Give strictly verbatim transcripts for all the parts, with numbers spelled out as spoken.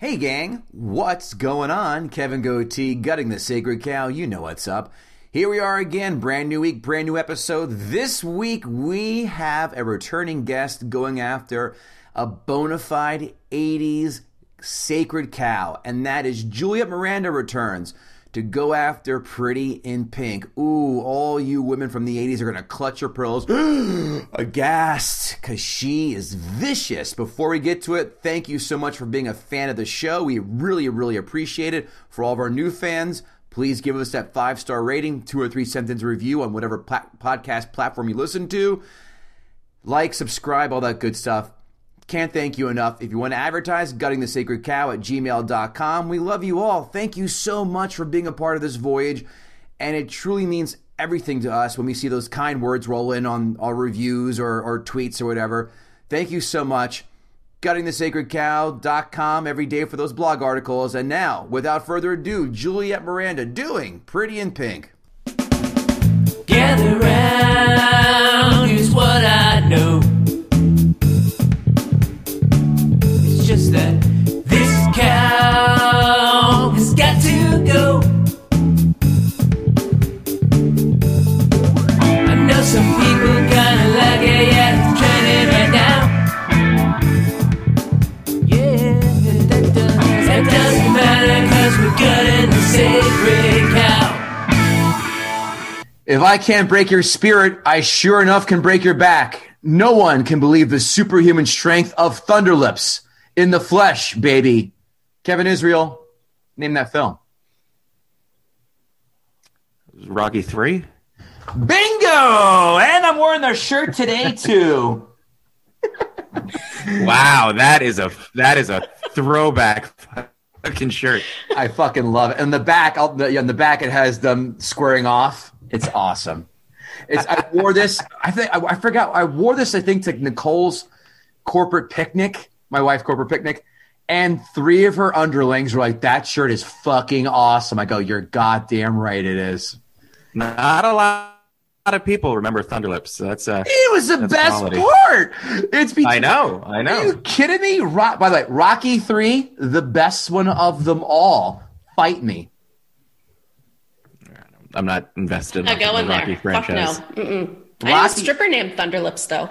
Hey gang, what's going on? Kevin Goatee, gutting the sacred cow, you know what's up. Here we are again, brand new week, brand new episode. This week we have a returning guest going after a bona fide eighties sacred cow, and that is Juliet Miranda returns to go after Pretty in Pink. Ooh, all you women from the eighties are going to clutch your pearls aghast because she is vicious. Before we get to it, thank you so much for being a fan of the show. We really, really appreciate it. For all of our new fans, please give us that five-star rating, two or three sentence review on whatever pla- podcast platform you listen to. Like, subscribe, all that good stuff. Can't thank you enough. If you want to advertise, gutting the sacred cow at gmail dot com. We love you all. Thank you so much for being a part of this voyage. And it truly means everything to us when we see those kind words roll in on our reviews or, or tweets or whatever. Thank you so much. gutting the sacred cow dot com every day for those blog articles. And now, without further ado, Juliet Miranda doing Pretty in Pink. Gather round, here's what I know. Just that this cow has got to go. I know some people kinda like it, yeah, it's trending right now. Yeah, that does, that doesn't matter cause we're gutting the sacred cow. If I can't break your spirit, I sure enough can break your back. No one can believe the superhuman strength of Thunderlips. In the flesh, baby. Kevin Israel, name that film. Rocky three? Bingo! And I'm wearing their shirt today, too. Wow, that is a that is a throwback fucking shirt. I fucking love it. And the back, on the, on the back, it has them squaring off. It's awesome. It's I wore this. I think I, I forgot. I wore this. I think to Nicole's corporate picnic. My wife's corporate picnic, and three of her underlings were like, that shirt is fucking awesome. I go, you're goddamn right it is. Not a lot of people remember Thunderlips. That's uh, it was the best quality. part. It's because, I know, I know. Are you kidding me? Rock, by the way, Rocky three, the best one of them all. Fight me. I'm not invested I in go the in Rocky there. franchise. Fuck no. Mm-mm. I Rocky- have a stripper named Thunderlips, though.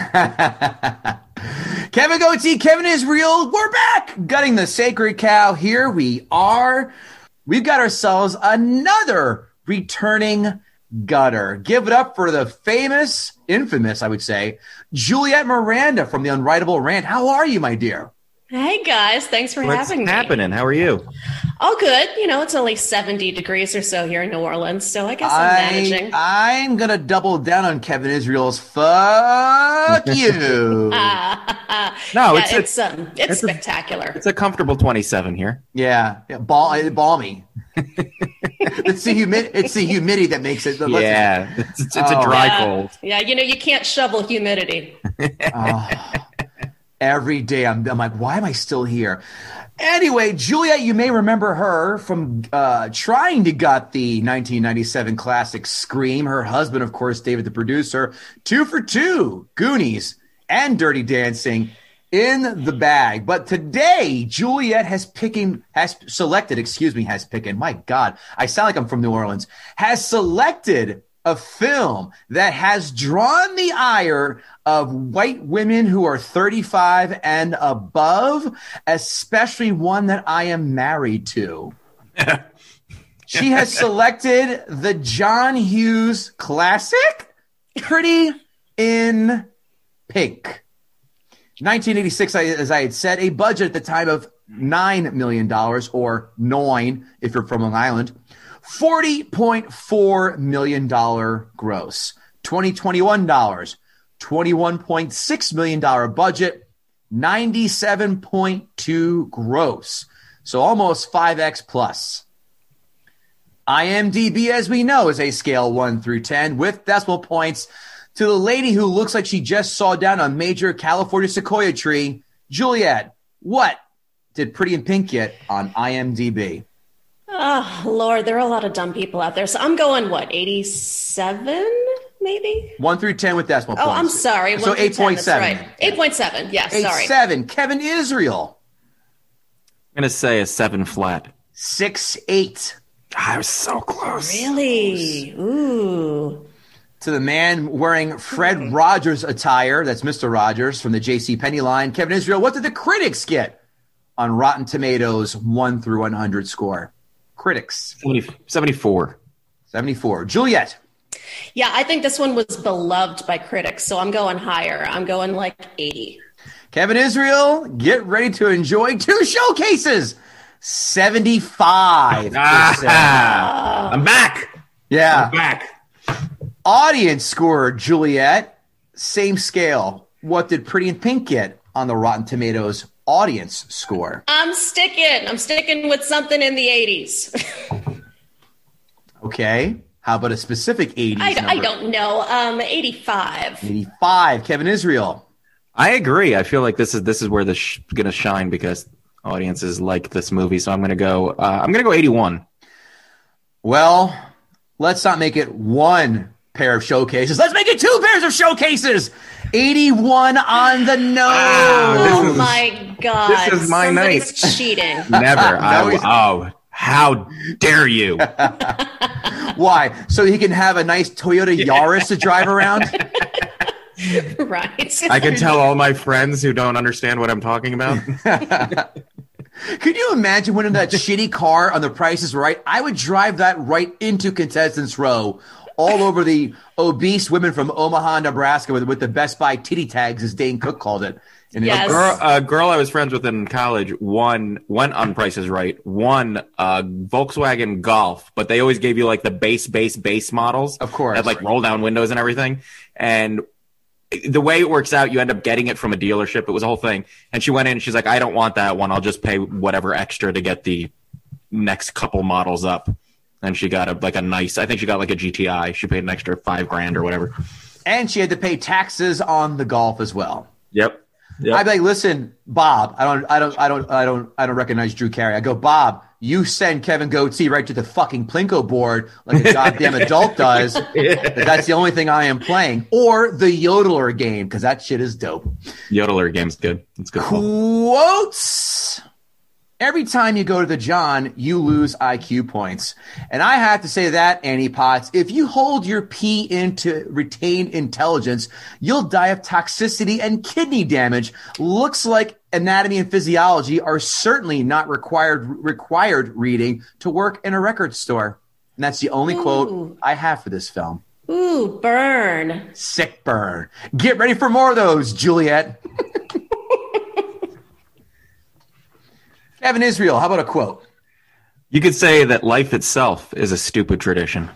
Kevin Goatee, Kevin Israel, we're back. Gutting the sacred cow. Here we are. We've got ourselves another returning gutter. Give it up for the famous, infamous, I would say, Juliet Miranda from the Unwritable Rant. How are you, my dear? Hey, guys. Thanks for What's having me. happening? How are you? All good. You know, it's only seventy degrees or so here in New Orleans, so I guess I'm I, managing. I'm going to double down on Kevin Israel's fuck you. No, yeah, it's it's, a, um, it's, it's a- spectacular. it's a comfortable twenty-seven here. yeah, yeah ball, balmy. it's, the humi- it's the humidity that makes it. Yeah, it's, it's, it's Oh. a dry yeah. cold. Yeah, you know, you can't shovel humidity. Oh, every day I'm, I'm like, why am I still here? Anyway, Juliet, you may remember her from uh, trying to gut the nineteen ninety-seven classic Scream. Her husband, of course, David, the producer. Two for two, Goonies and Dirty Dancing in the bag. But today, Juliet has picking has selected, excuse me, has picking. My God, I sound like I'm from New Orleans. Has selected a film that has drawn the ire of white women who are thirty-five and above, especially one that I am married to. She has selected the John Hughes classic, Pretty in Pink. nineteen eighty-six, as I had said, a budget at the time of nine million dollars, or nine if you're from Long Island. forty point four million dollars gross. twenty twenty-one dollars, twenty-one point six million dollars budget, ninety-seven point two gross. So almost five X plus. IMDb, as we know, is a scale one through ten with decimal points. To the lady who looks like she just saw down a major California sequoia tree, Juliet, what did Pretty in Pink get on IMDb? Oh, Lord, there are a lot of dumb people out there. So I'm going, what, eighty-seven, maybe? One through ten with decimal Oh, points. I'm sorry. So one through eight point ten, seven. that's right. eight point seven, yeah, Eight sorry. seven. Kevin Israel. gonna say a seven flat. Six eight. I was so close. Really? Ooh. To the man wearing Fred Rogers attire, that's Mister Rogers from the J C Penney line. Kevin Israel, what did the critics get on Rotten Tomatoes one through one hundred score? Critics. seventy, seventy-four. seventy-four. Juliet. Yeah, I think this one was beloved by critics, so I'm going higher. I'm going like eighty. Kevin Israel, get ready to enjoy two showcases. seventy-five percent. Ah, I'm back. Yeah. I'm back. Audience score, Juliet, same scale. What did Pretty in Pink get on the Rotten Tomatoes audience score? I'm sticking. I'm sticking with something in the eighties. Okay. How about a specific eighties I, number? I don't know. Um, eighty-five. eighty-five. Kevin Israel. I agree. I feel like this is this is where this sh- gonna shine because audiences like this movie. So I'm gonna go. Uh, I'm gonna go eighty-one. Well, let's not make it one pair of showcases. Let's make it two pairs of showcases. eighty-one on the nose. Wow, this Oh is- my God. this is my Somebody's night. cheating. Never. I, he's- oh, how dare you? Why? So he can have a nice Toyota Yaris to drive around? Right. I can tell all my friends who don't understand what I'm talking about. Could you imagine winning that shitty car on The Price is Right? I would drive that right into Contestants Row, all over the obese women from Omaha, Nebraska, with, with the Best Buy titty tags, as Dane Cook called it. And it- Yes. Girl, a girl I was friends with in college won went on Price is Right, won a Volkswagen Golf, but they always gave you like the base, base, base models. Of course. That like roll down windows and everything. And the way it works out, you end up getting it from a dealership. It was a whole thing. And she went in and she's like, I don't want that one. I'll just pay whatever extra to get the next couple models up. And she got a like a nice, I think she got like a G T I. She paid an extra five grand or whatever. and she had to pay taxes on the Golf as well. Yep. Yep. I'd be like, listen, Bob, I don't, I don't, I don't, I don't, I don't recognize Drew Carey. I go, Bob, you send Kevin Goatee right to the fucking Plinko board like a goddamn adult does. That's the only thing I am playing, or the Yodeler game, because that shit is dope. Yodeler game's good. It's good. Quotes. Every time you go to the John, you lose I Q points. And I have to say that, Annie Potts, if you hold your pee in to retain intelligence, you'll die of toxicity and kidney damage. Looks like anatomy and physiology are certainly not required required reading to work in a record store. And that's the only Ooh. quote I have for this film. Ooh, burn. Sick burn. Get ready for more of those, Juliet. Kevin Israel, how about a quote? You could say that life itself is a stupid tradition.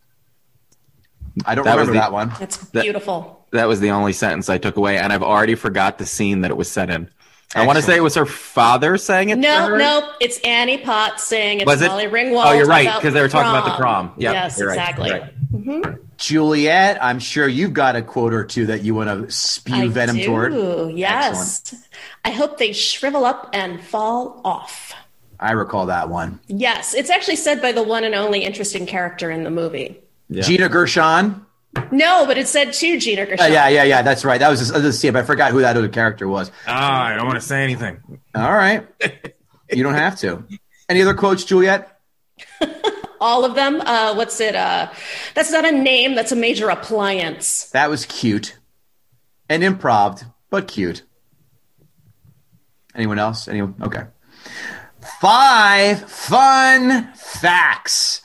I don't That was remember the- that one. That's That- beautiful. That was the only sentence I took away, and I've already forgot the scene that it was set in. I want to Excellent. say it was her father saying it to No, her. no, it's Annie Potts saying it's Was it? Molly Ringwald. Oh, you're right, about 'cause they were talking about the prom. Yeah, yes, you're right, exactly. you're right. Juliet, I'm sure you've got a quote or two that you want to spew I venom do, toward. yes. I hope they shrivel up and fall off. I recall that one. Yes, it's actually said by the one and only interesting character in the movie. Yeah. Gina Gershon. No, but it said to Gina Gershon. Uh, yeah, yeah, yeah. That's right. That was just, I just see it, but I forgot who that other character was. Ah, I don't want to say anything. All right, you don't have to. Any other quotes, Juliet? All of them. Uh, what's it? Uh, that's not a name. That's a major appliance. That was cute and improv, but cute. Anyone else? Anyone? Okay. Five fun facts.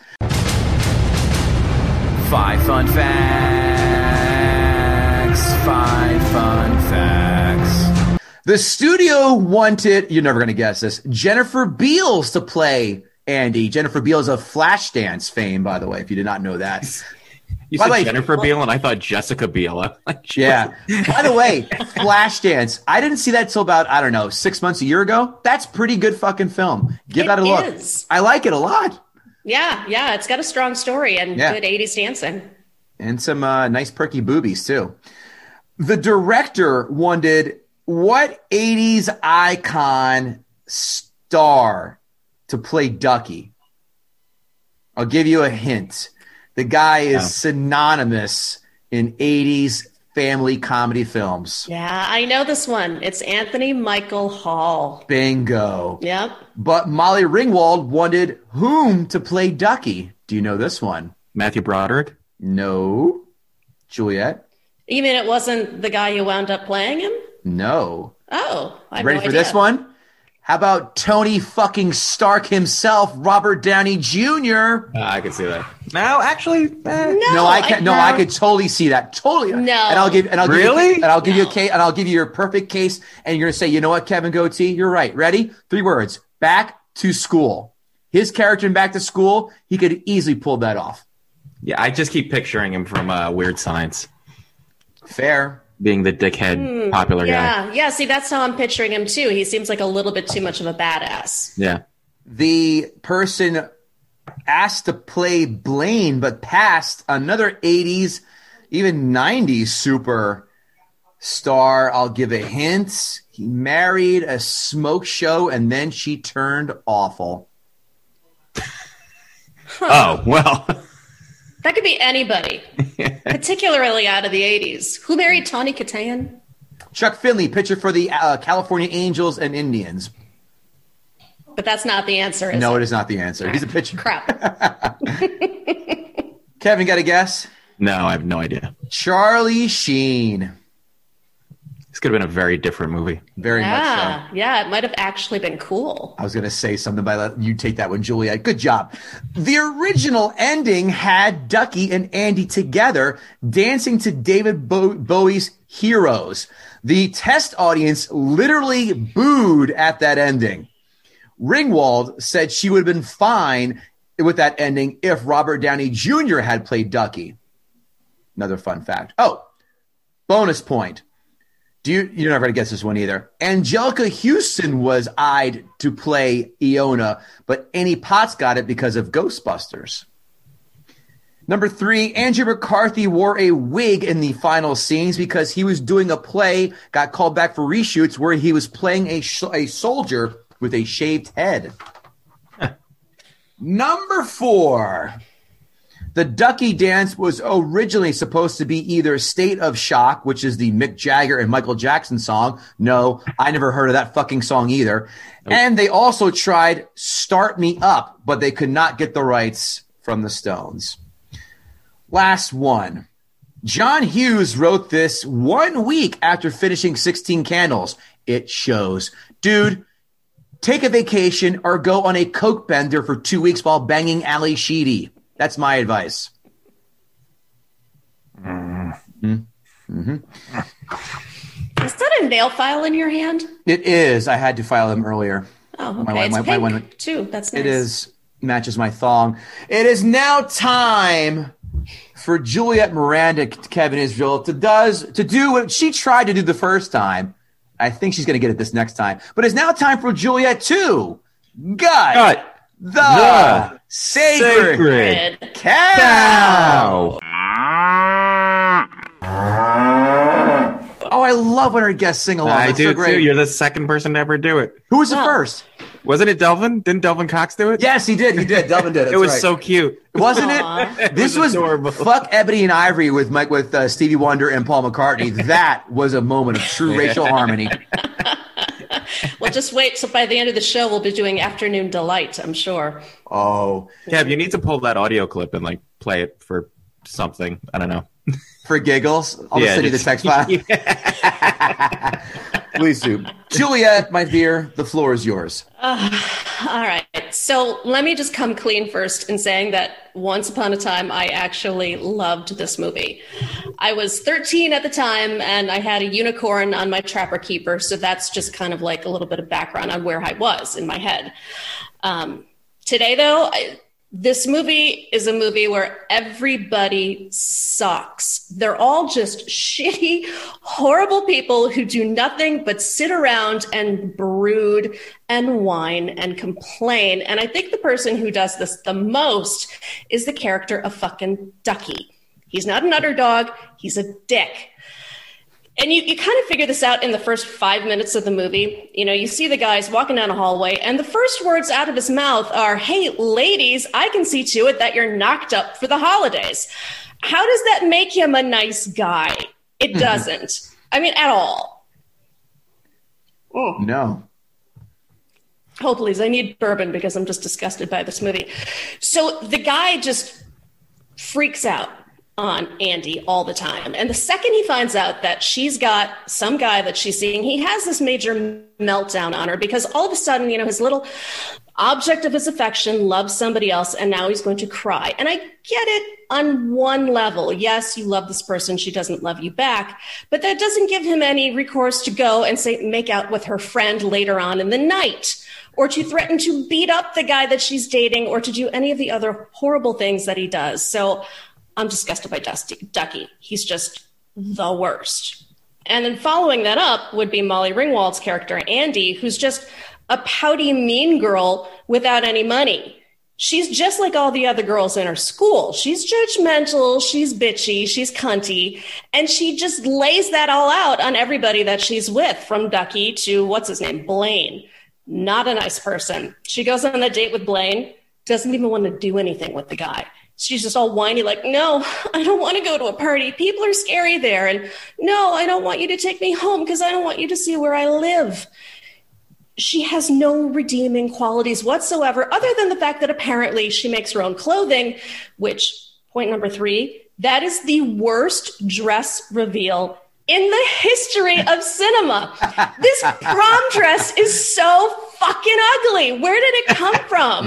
Five fun facts. Five fun facts. The studio wanted, you're never going to guess this, Jennifer Beals to play Andy. Jennifer Beals of Flashdance fame, by the way, if you did not know that. You By said the way- Jennifer Biel, and I thought Jessica Biel. Like, Yeah. By the way, Flashdance, I didn't see that till about, I don't know, six months, a year ago. That's pretty good fucking film. Give It that a look. is. I like it a lot. Yeah, yeah. It's got a strong story and Yeah. good eighties dancing. And some uh, nice perky boobies, too. The director wanted what eighties icon star to play Ducky? I'll give you a hint. The guy is Yeah. synonymous in eighties family comedy films. Yeah, I know this one. It's Anthony Michael Hall. Bingo. Yep. But Molly Ringwald wanted whom to play Ducky? Do you know this one? Matthew Broderick? No. Juliet? You mean it wasn't the guy who wound up playing him? No. Oh, I have Ready no for idea. this one? How about Tony fucking Stark himself, Robert Downey Junior? Uh, I can see that. No, actually, eh. No, No, I can. No, no. I could totally see that. Totally. No. And I'll give. And I'll give Really? You, and I'll give you a No. case. And I'll give you your perfect case. And you're gonna say, you know what, Kevin Goatee, you're right. Ready? Three words. Back to school. His character in Back to School, he could easily pull that off. Yeah, I just keep picturing him from uh, Weird Science, Fair. being the dickhead popular guy. Yeah, yeah. See, that's how I'm picturing him too. He seems like a little bit too much of a badass. Yeah. The person asked to play Blaine, but passed another eighties, even nineties super star. I'll give a hint. He married a smoke show, and then she turned awful. Oh, well. That could be anybody, particularly out of the eighties. Who married Tawny Kitaen? Chuck Finley, pitcher for the uh, California Angels and Indians. But that's not the answer, is No, it? it is not the answer. He's a pitcher. Crap. Kevin, got a guess? No, I have no idea. Charlie Sheen. This could have been a very different movie. Very much so. Yeah, yeah. It might have actually been cool. I was going to say something, but I let you take that one, Juliet. Good job. The original ending had Ducky and Andy together dancing to David Bo- Bowie's Heroes. The test audience literally booed at that ending. Ringwald said she would have been fine with that ending if Robert Downey Junior had played Ducky. Another fun fact. Oh, bonus point. Do you, you're never going to guess this one either. Angelica Houston was eyed to play Iona, but Annie Potts got it because of Ghostbusters. Number three, Andrew McCarthy wore a wig in the final scenes because he was doing a play, got called back for reshoots where he was playing a, sh- a soldier with a shaved head. Number four. The Ducky dance was originally supposed to be either State of Shock, which is the Mick Jagger and Michael Jackson song. No, I never heard of that fucking song either. And they also tried Start Me Up, but they could not get the rights from the Stones. Last one. John Hughes wrote this one week after finishing sixteen Candles. It shows. Dude, take a vacation or go on a coke bender for two weeks while banging Ali Sheedy. That's my advice. Mm-hmm. Mm-hmm. Is that a nail file in your hand? It is. I had to file them earlier. Oh, okay. My- it's my- my pink one- too. That's nice. It is. Matches my thong. It is now time for Juliet Miranda, Kevin Israel, to does to do what she tried to do the first time. I think she's going to get it this next time. But it's now time for Juliet to gut, Gut the, the sacred, Sacred Good. cow. Oh, I love when our guests sing along. I That's do so great. too. You're the second person to ever do it. Who was the Wow. first? Wasn't it Delvin? Didn't Delvin Cox do it? Yes, he did. He did. Delvin did. It That's was right. so cute. Wasn't Aw. it? This It was was adorable. fuck Ebony and Ivory with Mike with uh, Stevie Wonder and Paul McCartney. That was a moment of true racial harmony. Well, just wait. So by the end of the show, we'll be doing Afternoon Delight, I'm sure. Oh, Kev, you need to pull that audio clip and like play it for something. I don't know. for giggles, I'll Yeah, just send you the just- text file. Please do. Juliet, my dear, the floor is yours. All right. So let me just come clean first in saying that once upon a time, I actually loved this movie. I was thirteen at the time, and I had a unicorn on my Trapper Keeper. So that's just kind of like a little bit of background on where I was in my head. Um, today, though, I, this movie is a movie where everybody sucks. They're all just shitty, horrible people who do nothing but sit around and brood and whine and complain. And I think the person who does this the most is the character of fucking Ducky. He's not an underdog. He's a dick. And you, you kind of figure this out in the first five minutes of the movie. You know, you see the guys walking down a hallway, and the first words out of his mouth are, "Hey, ladies, I can see to it that you're knocked up for the holidays." How does that make him a nice guy? It doesn't. I mean, at all. Oh. No. Oh, please, I need bourbon because I'm just disgusted by this movie. So the guy just freaks out on Andy all the time. And the second he finds out that she's got some guy that she's seeing, he has this major meltdown on her because all of a sudden, you know, his little object of his affection loves somebody else, and now he's going to cry. And I get it on one level. Yes, you love this person. She doesn't love you back. But that doesn't give him any recourse to go and say, make out with her friend later on in the night, or to threaten to beat up the guy that she's dating, or to do any of the other horrible things that he does. So I'm disgusted by Dusty, Ducky. He's just the worst. And then following that up would be Molly Ringwald's character, Andy, who's just a pouty, mean girl without any money. She's just like all the other girls in her school. She's judgmental, she's bitchy, she's cunty, and she just lays that all out on everybody that she's with, from Ducky to, what's his name, Blaine. Not a nice person. She goes on a date with Blaine, doesn't even want to do anything with the guy. She's just all whiny, like, no, I don't want to go to a party. People are scary there. And no, I don't want you to take me home because I don't want you to see where I live. She has no redeeming qualities whatsoever, other than the fact that apparently she makes her own clothing, which, point number three, that is the worst dress reveal in the history of cinema. This prom dress is so fucking ugly. Where did it come from?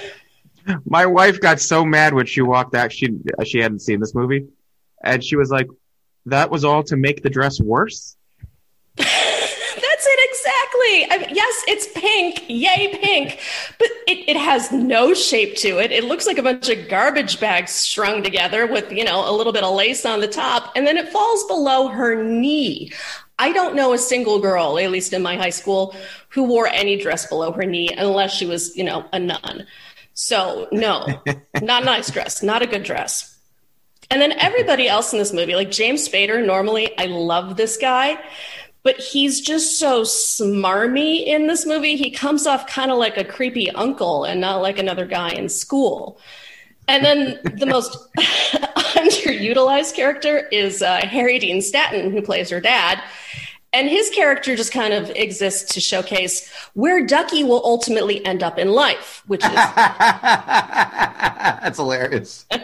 My wife got so mad when she walked out. She she hadn't seen this movie, and she was like, "That was all to make the dress worse." That's it exactly. I mean, yes, it's pink, yay pink, but it, it has no shape to it. It looks like a bunch of garbage bags strung together with, you know, a little bit of lace on the top, and then it falls below her knee. I don't know a single girl, at least in my high school, who wore any dress below her knee unless she was, you know, a nun. So no, not a nice dress, not a good dress. And then everybody else in this movie, like James Spader, normally I love this guy, but he's just so smarmy in this movie. He comes off kind of like a creepy uncle and not like another guy in school. And then the most underutilized character is uh, Harry Dean Stanton, who plays her dad. And his character just kind of exists to showcase where Ducky will ultimately end up in life, which is... That's hilarious. The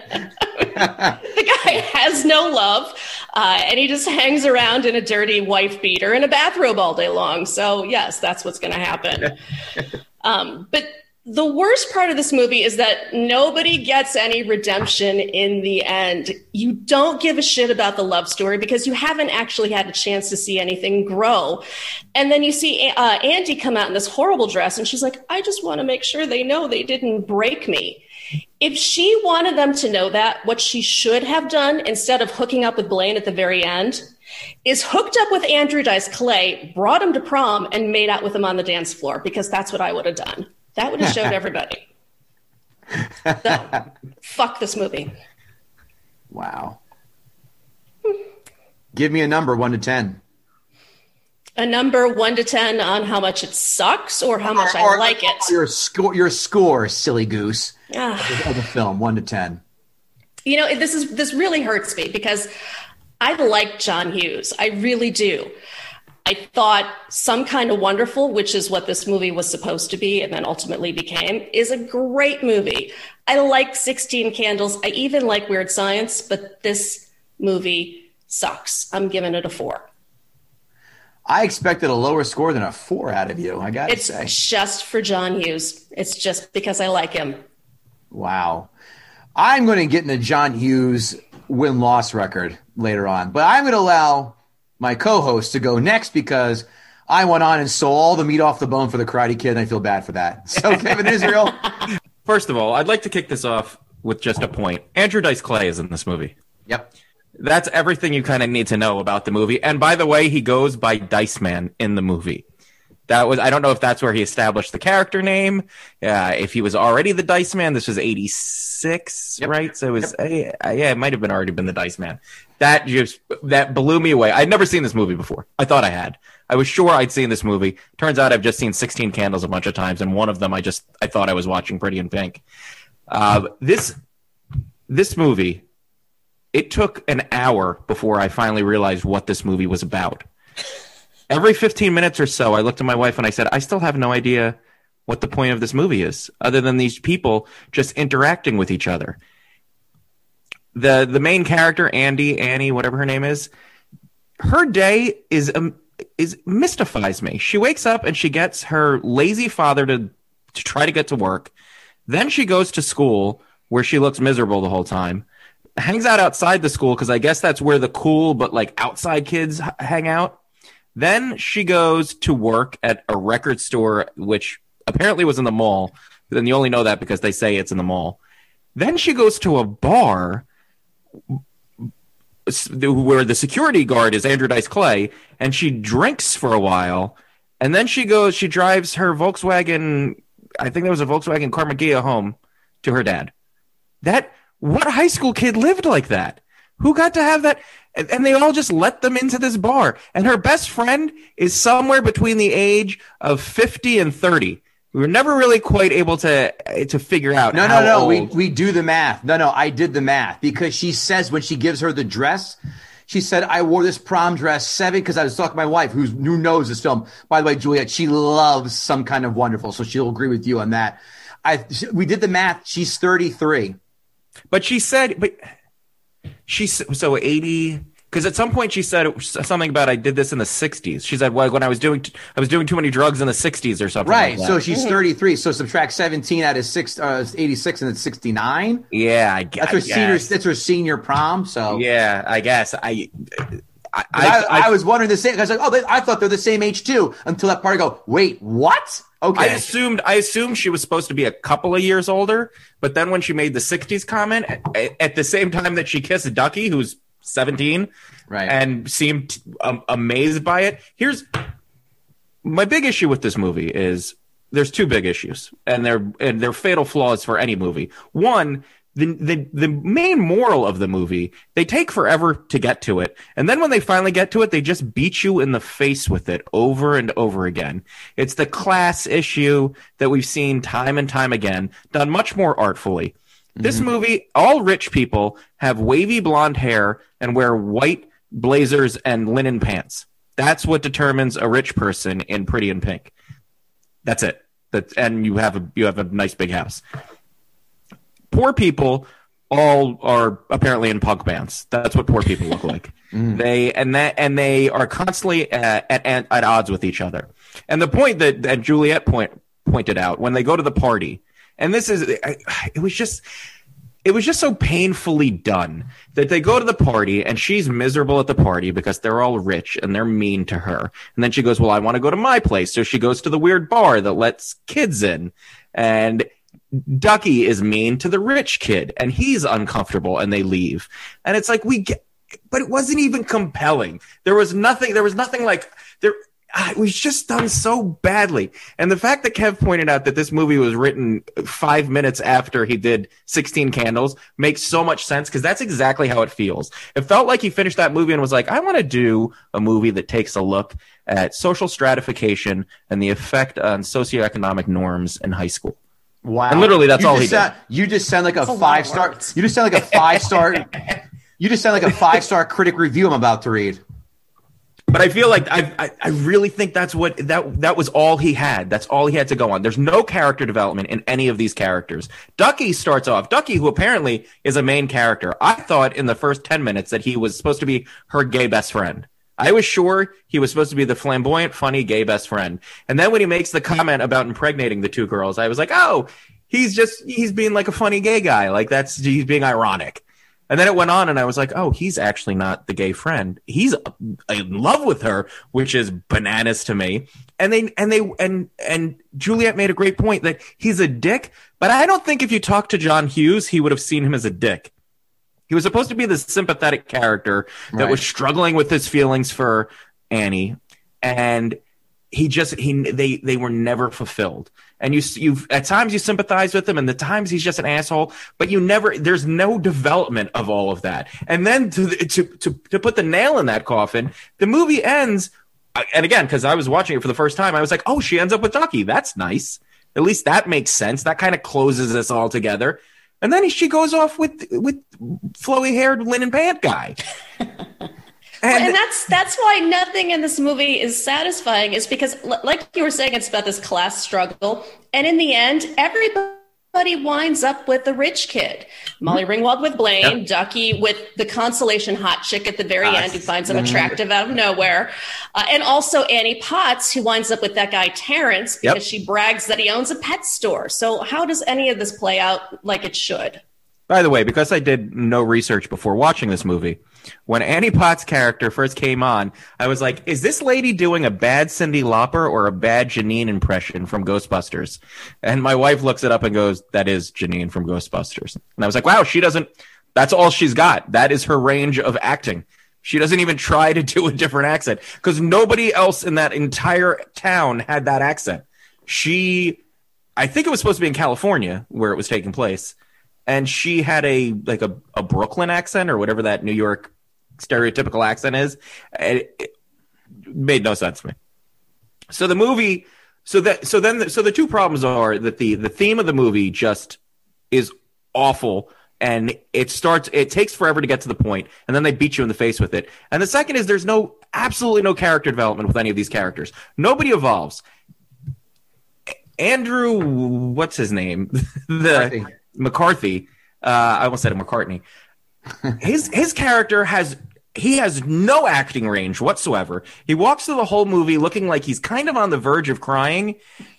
guy has no love, uh, and he just hangs around in a dirty wife beater and a bathrobe all day long. So, yes, that's what's going to happen. Um, but the worst part of this movie is that nobody gets any redemption in the end. You don't give a shit about the love story because you haven't actually had a chance to see anything grow. And then you see uh, Andy come out in this horrible dress, and she's like, I just want to make sure they know they didn't break me. If she wanted them to know that, what she should have done, instead of hooking up with Blaine at the very end, is hooked up with Andrew Dice Clay, brought him to prom, and made out with him on the dance floor, because that's what I would have done. That would have showed everybody. So, fuck this movie. Wow. Give me a number, one to ten. A number one to ten on how much it sucks or how much or, I or, like it. Your score, your score, silly goose, Ah. of the film, one to ten. You know, this is this really hurts me because I like John Hughes. I really do. I thought Some Kind of Wonderful, which is what this movie was supposed to be and then ultimately became, is a great movie. I like sixteen Candles. I even like Weird Science, but this movie sucks. I'm giving it a four. I expected a lower score than a four out of you, I got to It's say. just for John Hughes. It's just because I like him. Wow. I'm going to get in the John Hughes win-loss record later on, but I'm going to allow my co-host to go next because I went on and stole all the meat off the bone for the Karate Kid, and I feel bad for that. So, Kevin Israel. First of all, I'd like to kick this off with just a point. Andrew Dice Clay is in this movie. Yep. That's everything you kind of need to know about the movie. And by the way, he goes by Dice Man in the movie. That was, I don't know if that's where he established the character name. Uh, if he was already the Dice Man, this was eighty-six, Yep. right? So it was, yep. uh, yeah, it might have been already been the Dice Man. That just, that blew me away. I'd never seen this movie before. I thought I had. I was sure I'd seen this movie. Turns out I've just seen sixteen Candles a bunch of times. And one of them, I just, I thought I was watching Pretty in Pink. Uh, this, this movie it took an hour before I finally realized what this movie was about. Every fifteen minutes or so, I looked at my wife and I said, I still have no idea what the point of this movie is, other than these people just interacting with each other. The the main character, Andy, Annie, whatever her name is, her day is um, is mystifies me. She wakes up and she gets her lazy father to, to try to get to work. Then she goes to school where she looks miserable the whole time. Hangs out outside the school because I guess that's where the cool but like outside kids h- hang out. Then she goes to work at a record store, which apparently was in the mall. Then you only know that because they say it's in the mall. Then she goes to a bar where the security guard is Andrew Dice Clay, and she drinks for a while. And then she goes, she drives her Volkswagen, I think there was a Volkswagen Carmagia home to her dad. That, what high school kid lived like that? Who got to have that? And, and they all just let them into this bar. And her best friend is somewhere between the age of fifty and thirty. We were never really quite able to to figure out. No, how no, no. old. We we do the math. No, no. I did the math because she says when she gives her the dress, she said, I wore this prom dress seven because I was talking to my wife who's, who knows this film. By the way, Juliet, she loves Some Kind of Wonderful, so she'll agree with you on that. I we did the math. She's thirty-three. But she said, but she's so eighty. Because at some point she said something about I did this in the sixties. She said, well, when I was doing t- I was doing too many drugs in the sixties or something. Right. Like So she's thirty-three. So subtract seventeen out of six, uh, eighty-six, and it's sixty-nine. Yeah, I, gu- That's I her guess. senior. That's her senior prom. So Yeah, I guess I. I, I, I, I was wondering the same. I was like, oh, they, I thought they're the same age too. Until that part, I go, wait, what? Okay. I assumed I assumed she was supposed to be a couple of years older, but then when she made the sixties comment at, at the same time that she kissed Ducky, who's seventeen, right, and seemed um, amazed by it. Here's my big issue with this movie: is there's two big issues, and they're and they're fatal flaws for any movie. One, the the the main moral of the movie, they take forever to get to it, and then when they finally get to it, they just beat you in the face with it over and over again. It's the class issue that we've seen time and time again, done much more artfully. This movie, all rich people have wavy blonde hair and wear white blazers and linen pants. That's what determines a rich person in Pretty in Pink. That's it. That and you have a you have a nice big house. Poor people all are apparently in punk bands. That's what poor people look like. Mm. They and that and they are constantly at, at at odds with each other. And the point that, that Juliet point pointed out when they go to the party. And this is, it was just, it was just so painfully done that they go to the party and she's miserable at the party because they're all rich and they're mean to her. And then she goes, well, I want to go to my place. So she goes to the weird bar that lets kids in. And Ducky is mean to the rich kid and he's uncomfortable and they leave. And it's like, we get, but it wasn't even compelling. There was nothing, there was nothing like, there, it was just done so badly. And the fact that Kev pointed out that this movie was written five minutes after he did sixteen Candles makes so much sense because that's exactly how it feels. It felt like he finished that movie and was like, I want to do a movie that takes a look at social stratification and the effect on socioeconomic norms in high school. Wow. And literally that's you all he sound, did. You just sound like a That's a lot of five star. words. You just sound like a five star. You just sound like a five star critic review I'm about to read. But I feel like I, I I really think that's what that that was all he had. That's all he had to go on. There's no character development in any of these characters. Ducky starts off. Ducky, who apparently is a main character. I thought in the first ten minutes that he was supposed to be her gay best friend. I was sure he was supposed to be the flamboyant, funny gay best friend. And then when he makes the comment about impregnating the two girls, I was like, oh, he's just he's being like a funny gay guy. Like that's he's being ironic. And then it went on, and I was like, oh, he's actually not the gay friend. He's in love with her, which is bananas to me. And they and they and and Juliet made a great point that he's a dick, but I don't think if you talk to John Hughes, he would have seen him as a dick. He was supposed to be the sympathetic character that Right. was struggling with his feelings for Annie, and he just he they they were never fulfilled. And you you at times you sympathize with him, and at times he's just an asshole. But you never there's no development of all of that. And then to to to, to put the nail in that coffin, the movie ends. And again, because I was watching it for the first time, I was like, oh, she ends up with Ducky. That's nice. At least that makes sense. That kind of closes us all together. And then she goes off with with flowy haired linen pant guy. And, and that's that's why nothing in this movie is satisfying, is because, like you were saying, it's about this class struggle. And in the end, everybody winds up with the rich kid. Molly Ringwald with Blaine, yep. Ducky with the consolation hot chick at the very uh, end who finds him attractive out of nowhere. Uh, and also Annie Potts, who winds up with that guy Terrence because yep. she brags that he owns a pet store. So how does any of this play out like it should? By the way, because I did no research before watching this movie, when Annie Potts' character first came on, I was like, is this lady doing a bad Cyndi Lauper or a bad Janine impression from Ghostbusters? And my wife looks it up and goes, that is Janine from Ghostbusters. And I was like, wow, she doesn't, that's all she's got. That is her range of acting. She doesn't even try to do a different accent because nobody else in that entire town had that accent. She, I think it was supposed to be in California where it was taking place. And she had a like a, a Brooklyn accent or whatever that New York stereotypical accent is. It, it made no sense to me. So the movie, so that so then the, so the two problems are that the the theme of the movie just is awful, and it starts it takes forever to get to the point, and then they beat you in the face with it. And the second is there's no absolutely no character development with any of these characters. Nobody evolves. Andrew, what's his name? the McCarthy, uh, I almost said it, McCartney. His his character has he has no acting range whatsoever. He walks through the whole movie looking like he's kind of on the verge of crying,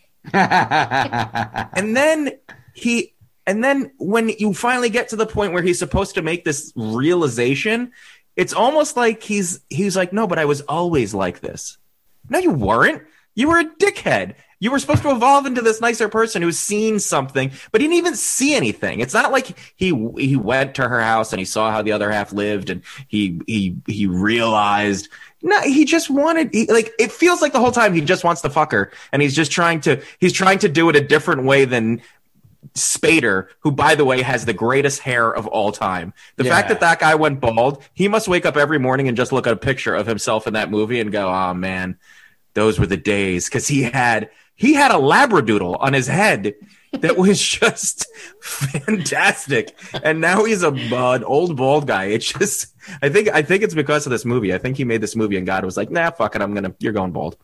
and then he and then when you finally get to the point where he's supposed to make this realization, it's almost like he's he's like, no, but I was always like this. No, you weren't. You were a dickhead. You were supposed to evolve into this nicer person who's seen something, but he didn't even see anything. It's not like he he went to her house and he saw how the other half lived and he he he realized. No, he just wanted he, like it feels like the whole time he just wants to fuck her, and he's just trying to he's trying to do it a different way than Spader, who, by the way, has the greatest hair of all time. The yeah. fact that that guy went bald, he must wake up every morning and just look at a picture of himself in that movie and go, oh man, those were the days, because he had he had a labradoodle on his head that was just fantastic, and now he's a uh, an old bald guy. It's just I think I think it's because of this movie. I think he made this movie and God was like, nah, fuck it, I'm gonna you're going bald.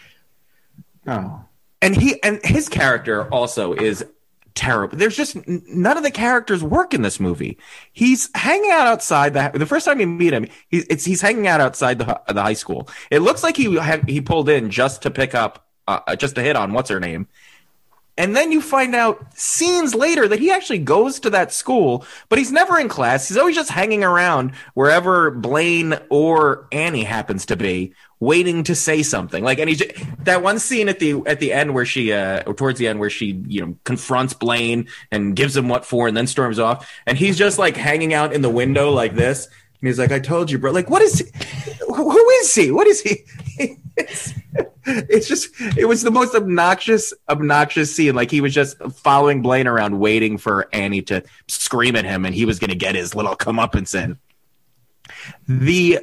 Oh, and he and his character also is terrible. There's just none of the characters work in this movie. He's hanging out outside the the first time you meet him. He, it's he's hanging out outside the the high school. It looks like he had, he pulled in just to pick up uh, just to hit on what's her name. And then you find out scenes later that he actually goes to that school, but he's never in class. He's always just hanging around wherever Blaine or Annie happens to be, waiting to say something. Like, and he just, that one scene at the at the end where she, uh, or towards the end where she, you know, confronts Blaine and gives him what for, and then storms off, and he's just like hanging out in the window like this. And he's like, I told you, bro. Like, what is he? Who is he? What is he? It's, it's just, it was the most obnoxious, obnoxious scene. Like, he was just following Blaine around, waiting for Annie to scream at him, and he was going to get his little comeuppance in. The,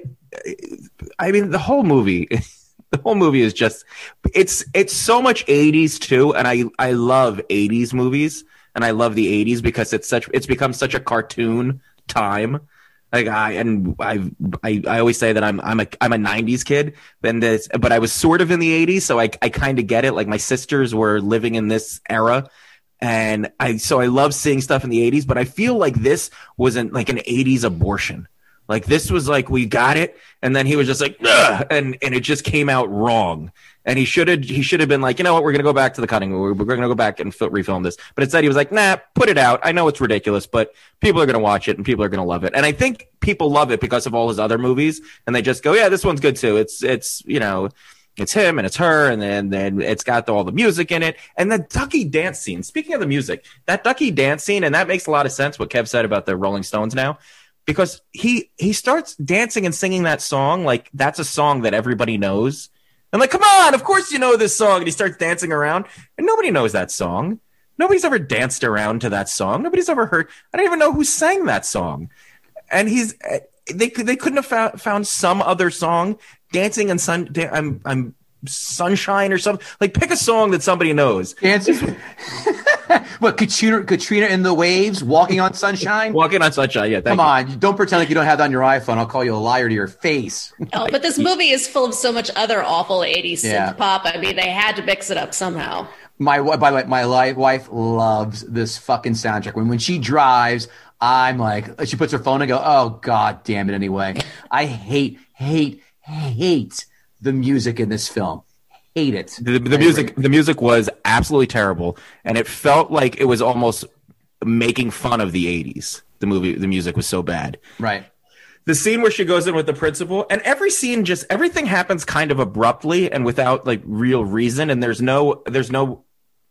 I mean, the whole movie, the whole movie is just, it's, it's so much eighties too. And I, I love eighties movies, and I love the eighties because it's such, it's become such a cartoon time. Like I and I, I, I always say that I'm I'm a I'm a nineties kid, and this, but I was sort of in the eighties, so I I kind of get it. Like my sisters were living in this era, and I so I love seeing stuff in the eighties. But I feel like this wasn't like an eighties abortion. Like this was like we got it, and then he was just like, ugh, and and it just came out wrong. And he should have he should have been like, you know what, we're gonna go back to the cutting. We're, we're gonna go back and fil- refilm this. But instead, he was like, nah, put it out. I know it's ridiculous, but people are gonna watch it and people are gonna love it. And I think people love it because of all his other movies, and they just go, yeah, this one's good too. It's it's you know, it's him and it's her, and then then it's got all the music in it. And the Ducky dance scene. Speaking of the music, that Ducky dance scene, and that makes a lot of sense what Kev said about the Rolling Stones now. Because he he starts dancing and singing that song like that's a song that everybody knows. I'm like, come on, of course you know this song. And he starts dancing around, and nobody knows that song. Nobody's ever danced around to that song. Nobody's ever heard. I don't even know who sang that song. And he's they they couldn't have found, found some other song dancing and sun. Da- I'm I'm Sunshine or something. Like, pick a song that somebody knows. Dance. What, Katrina, Katrina in the Waves, Walking on Sunshine? Walking on Sunshine, yeah. Come you. on, don't pretend like you don't have that on your iPhone. I'll call you a liar to your face. Oh, but this movie is full of so much other awful eighties Yeah. synth pop. I mean, they had to mix it up somehow. My by the way, my li- wife loves this fucking soundtrack. When when she drives, I'm like, she puts her phone and go, oh god damn it. Anyway, I hate, hate, hate the music in this film. Hate it. The, the music, the music was absolutely terrible, and it felt like it was almost making fun of the eighties. The movie, the music was so bad. Right. The scene where she goes in with the principal, and every scene, just everything happens kind of abruptly and without like real reason, and there's no, there's no.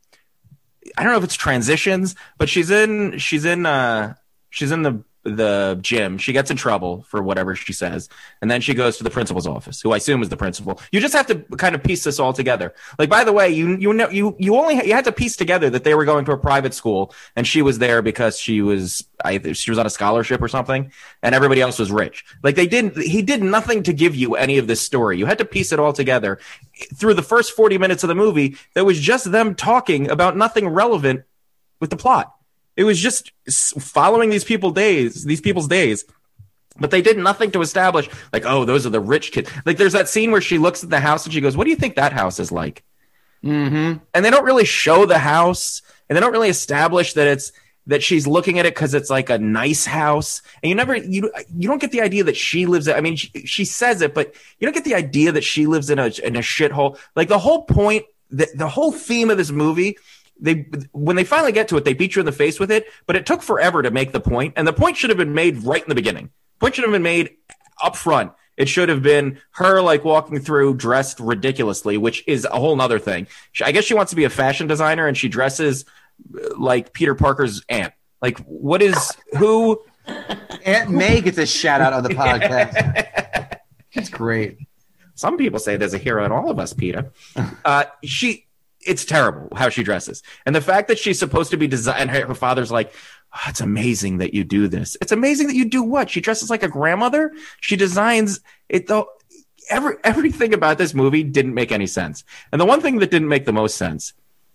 I don't know if it's transitions, but she's in, she's in, uh, she's in the the gym. She gets in trouble for whatever she says, and then she goes to the principal's office, who I assume is the principal. You just have to kind of piece this all together. Like, by the way, you you know you you only you had to piece together that they were going to a private school, and she was there because she was either she was on a scholarship or something, and everybody else was rich. Like, they didn't. He did nothing to give you any of this story. You had to piece it all together through the first forty minutes of the movie. That was just them talking about nothing relevant with the plot. It was just following these people days, these people's days, but they did nothing to establish, like, oh, those are the rich kids. Like, there's that scene where she looks at the house and she goes, what do you think that house is like? Mm-hmm. And they don't really show the house, and they don't really establish that it's that she's looking at it because it's like a nice house. And you never, you you don't get the idea that she lives. I mean, she, she says it, but you don't get the idea that she lives in a in a shithole. Like, the whole point, the, the whole theme of this movie. They when they finally get to it, they beat you in the face with it, but it took forever to make the point, and the point should have been made right in the beginning. Point should have been made up front. It should have been her like walking through dressed ridiculously, which is a whole nother thing. She, I guess she wants to be a fashion designer, and she dresses like Peter Parker's aunt. Like, what is who? Aunt May gets a shout out on the podcast. That's great. Some people say there's a hero in all of us, Peter. Uh, she. It's terrible how she dresses. And the fact that she's supposed to be designed, her, her father's like, oh, it's amazing that you do this. It's amazing that you do what? She dresses like a grandmother. She designs it though. Every, everything about this movie didn't make any sense. And the one thing that didn't make the most sense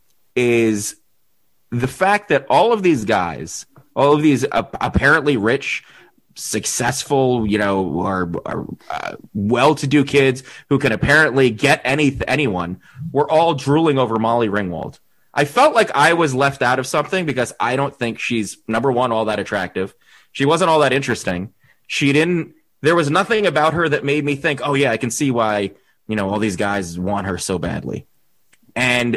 is the fact that all of these guys, all of these uh, apparently rich, successful, you know, or, or uh, well-to-do kids who can apparently get any anyone, were all drooling over Molly Ringwald. I felt like I was left out of something because I don't think she's, number one, all that attractive. She wasn't all that interesting. She didn't. There was nothing about her that made me think, oh yeah, I can see why, you know, all these guys want her so badly. And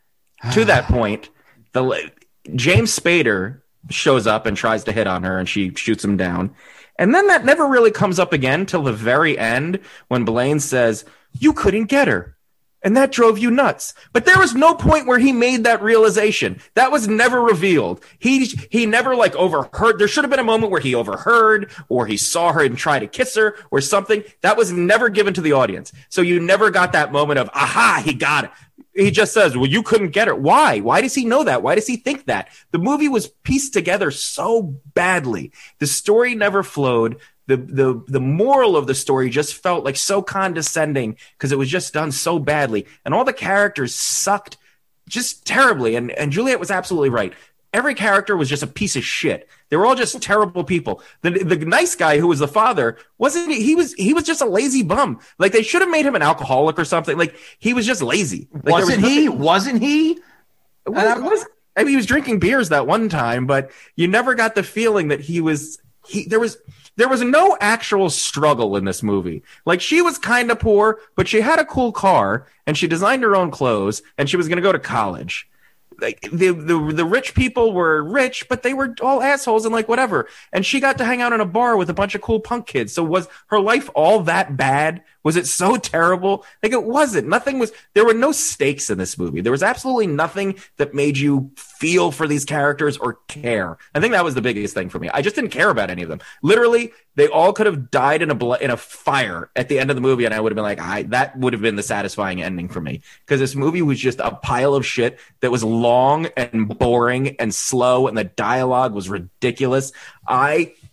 to that point, the James Spader shows up and tries to hit on her, and she shoots him down. And then that never really comes up again till the very end when Blaine says, you couldn't get her. And that drove you nuts. But there was no point where he made that realization. That was never revealed. He he never like overheard. There should have been a moment where he overheard or he saw her and tried to kiss her or something. That was never given to the audience. So you never got that moment of, aha, he got it. He just says, well, you couldn't get her. Why? Why does he know that? Why does he think that? The movie was pieced together so badly. The story never flowed. The the the moral of the story just felt like so condescending because it was just done so badly. And all the characters sucked just terribly. And, and Juliet was absolutely right. Every character was just a piece of shit. They were all just terrible people. The the nice guy who was the father wasn't he was he was just a lazy bum. Like, they should have made him an alcoholic or something. Like, he was just lazy. Like, wasn't was he? nothing, Wasn't he? was, was, I mean, he was drinking beers that one time, but you never got the feeling that he was he there was there was no actual struggle in this movie. Like, she was kind of poor, but she had a cool car and she designed her own clothes and she was going to go to college. Like, the, the the rich people were rich, but they were all assholes and like whatever. And she got to hang out in a bar with a bunch of cool punk kids. So was her life all that bad? Was it so terrible? Like, it wasn't. Nothing was. There were no stakes in this movie. There was absolutely nothing that made you feel for these characters or care. I think that was the biggest thing for me. I just didn't care about any of them. Literally, they all could have died in a bl- in a fire at the end of the movie, and I would have been like, I that would have been the satisfying ending for me, because this movie was just a pile of shit that was long and boring and slow, and the dialogue was ridiculous. I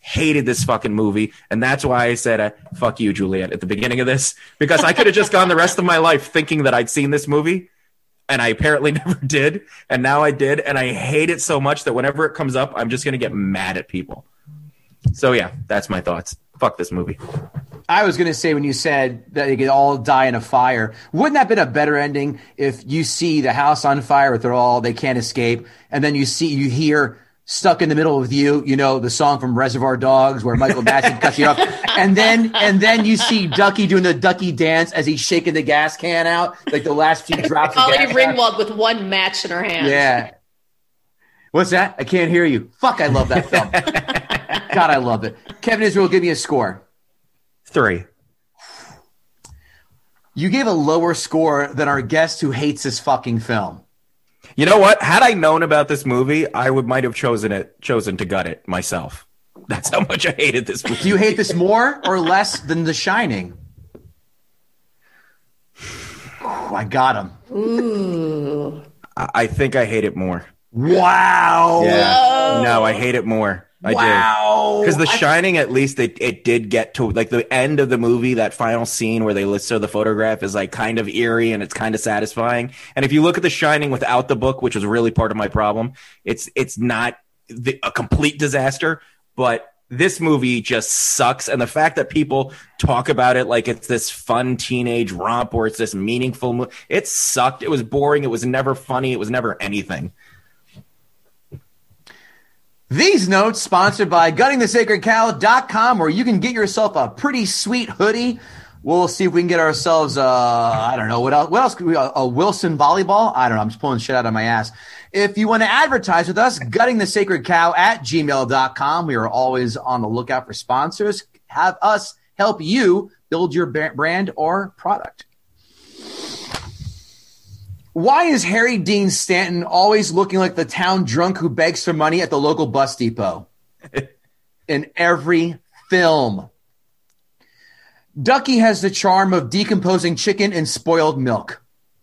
hated this fucking movie. And that's why I said, uh, fuck you, Juliet, at the beginning of this, because I could have just gone the rest of my life thinking that I'd seen this movie. And I apparently never did. And now I did. And I hate it so much that whenever it comes up, I'm just going to get mad at people. So, yeah, that's my thoughts. Fuck this movie. I was going to say when you said that they could all die in a fire, wouldn't that have been a better ending if you see the house on fire with it all, they can't escape, and then you see, you hear Stuck in the Middle with You, you know, the song from Reservoir Dogs where Michael Madsen cuts you off, and then and then you see Ducky doing the Ducky dance as he's shaking the gas can out, like the last few drops of Molly gas Ringwald out. with one match in her hand. Yeah. What's that? I can't hear you. Fuck, I love that film. God, I love it. Kevin Israel, give me a score. Three. You gave a lower score than our guest who hates this fucking film. You know what? Had I known about this movie, I would might have chosen it, chosen to gut it myself. That's how much I hated this movie. Do you hate this more or less than The Shining? Oh, I got him. Ooh. I I think I hate it more. Wow. Yeah. No, I hate it more. I wow. do. Because The Shining, at least it, it did get to like the end of the movie, that final scene where they list so the photograph is like kind of eerie and it's kind of satisfying. And if you look at The Shining without the book, which was really part of my problem, it's it's not the, a complete disaster, but this movie just sucks. And the fact that people talk about it like it's this fun teenage romp or it's this meaningful movie, it sucked. It was boring. It was never funny. It was never anything. These notes sponsored by gutting the sacred cow dot com, where you can get yourself a pretty sweet hoodie. We'll see if we can get ourselves, uh, I don't know, what else? What else could we, a, a Wilson volleyball? I don't know. I'm just pulling shit out of my ass. If you want to advertise with us, gutting the sacred cow at gmail dot com. We are always on the lookout for sponsors. Have us help you build your brand or product. Why is Harry Dean Stanton always looking like the town drunk who begs for money at the local bus depot? In every film. Ducky has the charm of decomposing chicken and spoiled milk.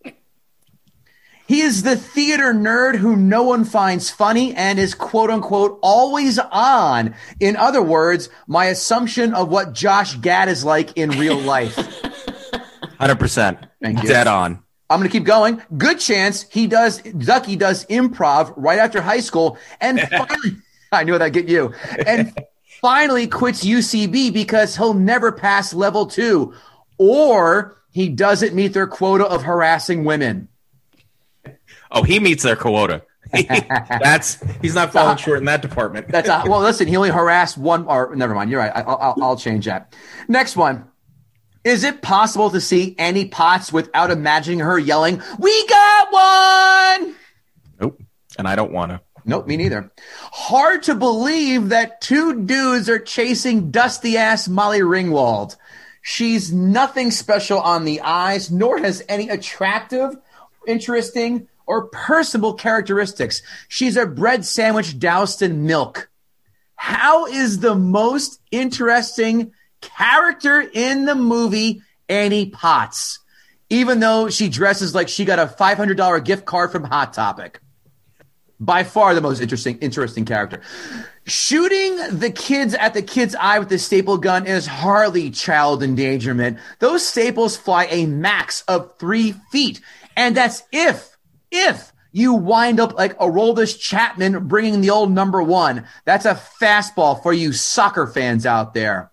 He is the theater nerd who no one finds funny and is quote-unquote always on. In other words, my assumption of what Josh Gad is like in real life. one hundred percent. Thank you. Dead on. I'm going to keep going. Good chance he does, Ducky does improv right after high school. And finally, I knew that'd get you. And finally quits U C B because he'll never pass level two. Or he doesn't meet their quota of harassing women. Oh, he meets their quota. That's he's not falling short in that department. That's a, well, listen, he only harassed one, or never mind. You're right. I, I'll, I'll change that. Next one. Is it possible to see Annie Potts without imagining her yelling, "We got one"? Nope. And I don't want to. Nope, me neither. Hard to believe that two dudes are chasing dusty-ass Molly Ringwald. She's nothing special on the eyes, nor has any attractive, interesting, or personable characteristics. She's a bread sandwich doused in milk. How is the most interesting character in the movie Annie Potts, even though she dresses like she got a five hundred dollars gift card from Hot Topic? By far the most interesting interesting character. Shooting the kids at the kid's eye with the staple gun is hardly child endangerment. Those staples fly a max of three feet. And that's if, if you wind up like Aroldis Chapman bringing the old number one. That's a fastball for you soccer fans out there.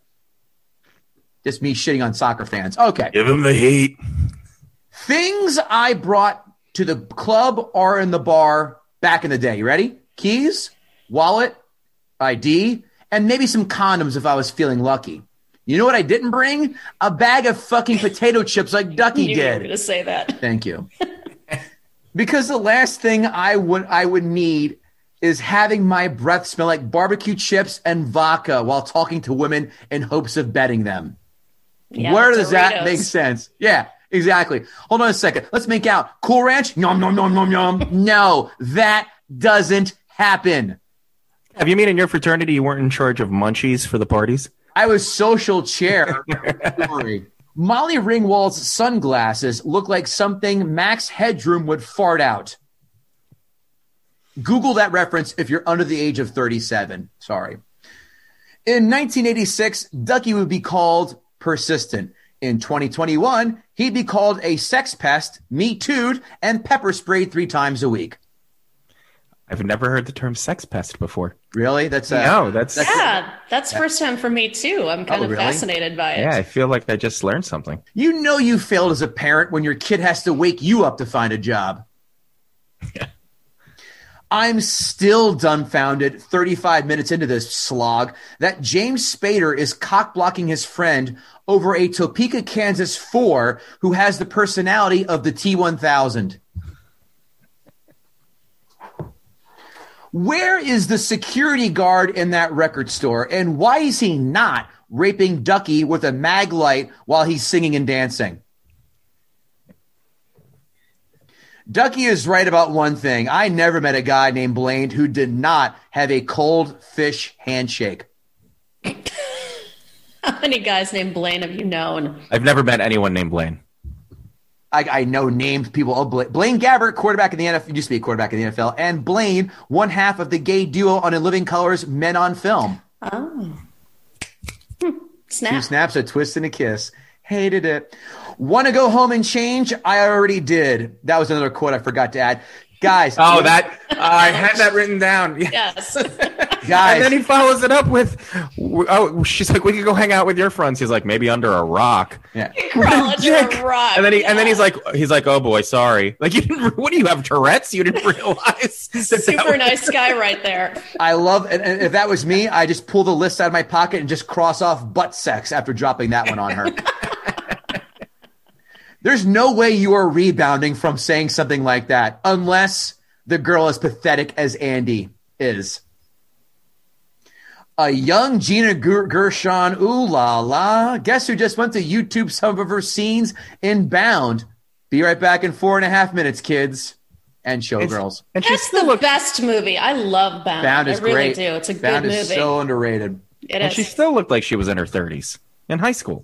Just me shitting on soccer fans. Okay. Give him the heat. Things I brought to the club or in the bar back in the day. You ready? Keys, wallet, I D, and maybe some condoms if I was feeling lucky. You know what I didn't bring? A bag of fucking potato chips like Ducky You were did. going to say that. Thank you. Because the last thing I would I would need is having my breath smell like barbecue chips and vodka while talking to women in hopes of betting them. Yeah, Where does that Doritos. make sense? Yeah, exactly. Hold on a second. Let's make out. Cool Ranch? Nom, nom, nom, nom, nom. No, that doesn't happen. Have you mean in your fraternity you weren't in charge of munchies for the parties? I was social chair. Sorry. Molly Ringwald's sunglasses look like something Max Headroom would fart out. Google that reference if you're under the age of thirty-seven. Sorry. In nineteen eighty-six, Ducky would be called persistent. In twenty twenty-one, he'd be called a sex pest, me too'd, and pepper sprayed three times a week. I've never heard the term sex pest before. Really? That's uh, No, that's- that's Yeah, that's first time for me too. I'm kind Oh, of really? fascinated by it. Yeah, I feel like I just learned something. You know you failed as a parent when your kid has to wake you up to find a job. Yeah. I'm still dumbfounded thirty-five minutes into this slog that James Spader is cock-blocking his friend over a Topeka, Kansas four who has the personality of the T one thousand. Where is the security guard in that record store, and why is he not raping Ducky with a mag light while he's singing and dancing? Ducky is right about one thing. I never met a guy named Blaine who did not have a cold fish handshake. How many guys named Blaine have you known? I've never met anyone named Blaine. I, I know named people. Oh, Blaine, Blaine Gabbert, quarterback in the N F L, used to be a quarterback in the N F L, and Blaine, one half of the gay duo on In Living Color's Men on Film. Oh. Hmm. Snap. Two snaps, a twist, and a kiss. Hated it. Want to go home and change? I already did. That was another quote I forgot to add. Guys. Oh, that uh, I had that written down. Yeah. Yes. Guys. And then he follows it up with, "Oh, she's like, we could go hang out with your friends." He's like, "Maybe under a rock." Yeah. Crawl under a rock. And then he and then Yeah. he's like, he's like, "Oh boy, sorry." Like, you didn't. What do you have, Tourette's? You didn't realize. that that Super was- nice guy right there. I love, and, and if that was me, I just pull the list out of my pocket and just cross off butt sex after dropping that one on her. There's no way you are rebounding from saying something like that unless the girl is pathetic as Andy is. A young Gina Ger- Gershon, ooh la la. Guess who just went to YouTube some of her scenes in Bound? Be right back in four and a half minutes, kids and showgirls. And she's That's still the look, best movie. I love Bound. Bound is I really great. do. It's a good Bound movie. is so underrated. It and is. she still looked like she was in her thirties in high school.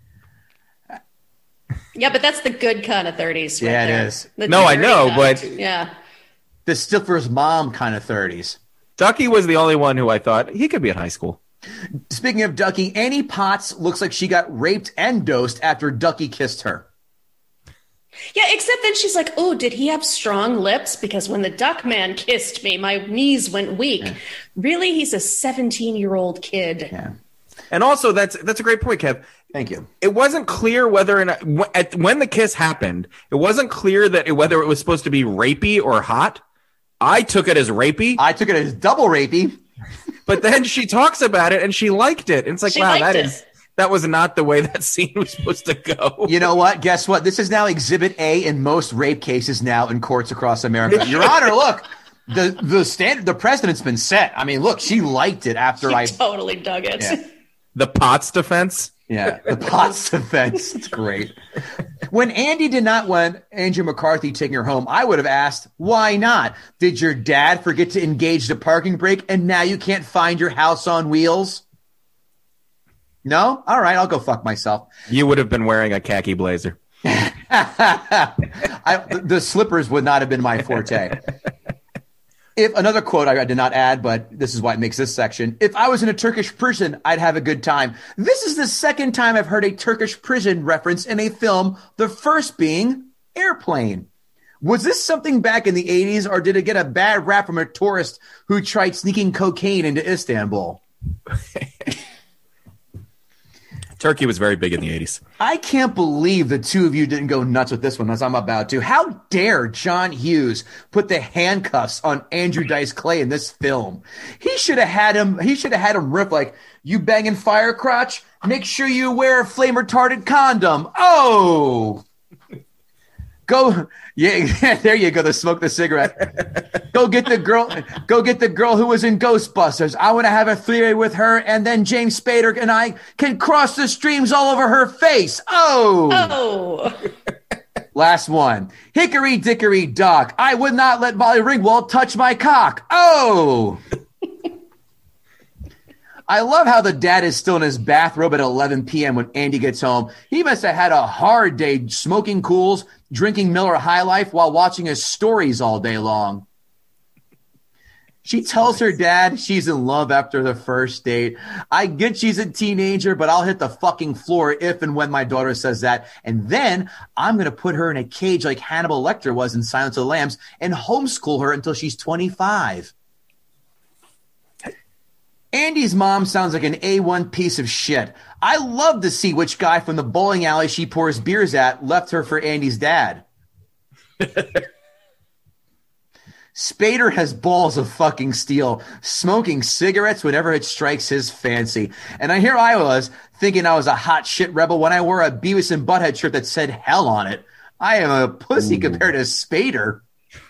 Yeah, but that's the good kind of thirties. Right Yeah, it there. is. The No, I dirty know, kind. but- yeah. The Stifler's mom kind of thirties. Ducky was the only one who I thought he could be in high school. Speaking of Ducky, Annie Potts looks like she got raped and dosed after Ducky kissed her. Yeah, except then she's like, "Oh, did he have strong lips? Because when the duck man kissed me, my knees went weak." Yeah. Really, he's a seventeen-year-old kid. Yeah. And also, that's that's a great point, Kev. Thank you. It wasn't clear whether or not wh- at, when the kiss happened, it wasn't clear that it, whether it was supposed to be rapey or hot. I took it as rapey, I took it as double rapey. but then she talks about it and she liked it. And it's like, She wow, liked that it. is that was not the way that scene was supposed to go. You know what? Guess what? This is now Exhibit A in most rape cases now in courts across America. Your Honor, look, the the standard, the precedent's been set. I mean, look, she liked it after She I. totally dug it. Yeah. The Potts defense. Yeah, the Potts defense. It's great. When Andy did not want Andrew McCarthy taking her home, I would have asked, why not? Did your dad forget to engage the parking brake and now you can't find your house on wheels? No? All right, I'll go fuck myself. You would have been wearing a khaki blazer. I, the, the slippers would not have been my forte. If another quote I did not add, but this is why it makes this section. If I was in a Turkish prison, I'd have a good time. This is the second time I've heard a Turkish prison reference in a film, the first being Airplane. Was this something back in the eighties, or did it get a bad rap from a tourist who tried sneaking cocaine into Istanbul? Turkey was very big in the eighties. I can't believe the two of you didn't go nuts with this one as I'm about to. How dare John Hughes put the handcuffs on Andrew Dice Clay in this film? He should have had him, he should have had him rip like, "You banging fire crotch? Make sure you wear a flame retardant condom." Oh, go. Yeah, there you go. The smoke the cigarette. Go get the girl. Go get the girl who was in Ghostbusters. I want to have a three-way with her, and then James Spader and I can cross the streams all over her face. Oh. Oh, Last one. Hickory dickory dock. I would not let Molly Ringwald touch my cock. Oh. I love how the dad is still in his bathrobe at eleven p.m. when Andy gets home. He must have had a hard day smoking cools, drinking Miller High Life while watching his stories all day long. She tells her dad she's in love after the first date. I get she's a teenager, but I'll hit the fucking floor if and when my daughter says that. And then I'm going to put her in a cage like Hannibal Lecter was in Silence of the Lambs and homeschool her until she's twenty-five. Andy's mom sounds like an A one piece of shit. I love to see which guy from the bowling alley she pours beers at left her for Andy's dad. Spader has balls of fucking steel, smoking cigarettes whenever it strikes his fancy. And I here I was, thinking I was a hot shit rebel when I wore a Beavis and Butthead shirt that said hell on it. I am a pussy Ooh. Compared to Spader.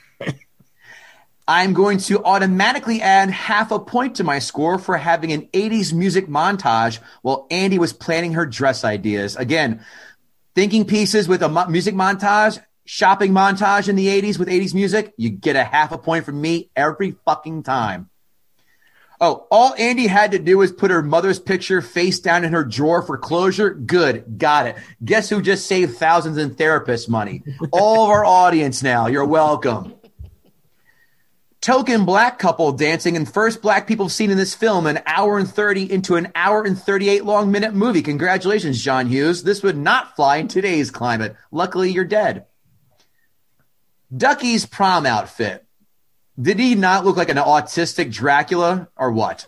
I'm going to automatically add half a point to my score for having an eighties music montage while Andy was planning her dress ideas. Again, thinking pieces with a mo- music montage, shopping montage in the eighties with eighties music, you get a half a point from me every fucking time. Oh, all Andy had to do was put her mother's picture face down in her drawer for closure. Good. Got it. Guess who just saved thousands in therapist money? All of our audience now. You're welcome. Token black couple dancing and first black people seen in this film, an hour and thirty into an hour and thirty-eight long minute movie. Congratulations, John Hughes. This would not fly in today's climate. Luckily, you're dead. Ducky's prom outfit. Did he not look like an autistic Dracula or what?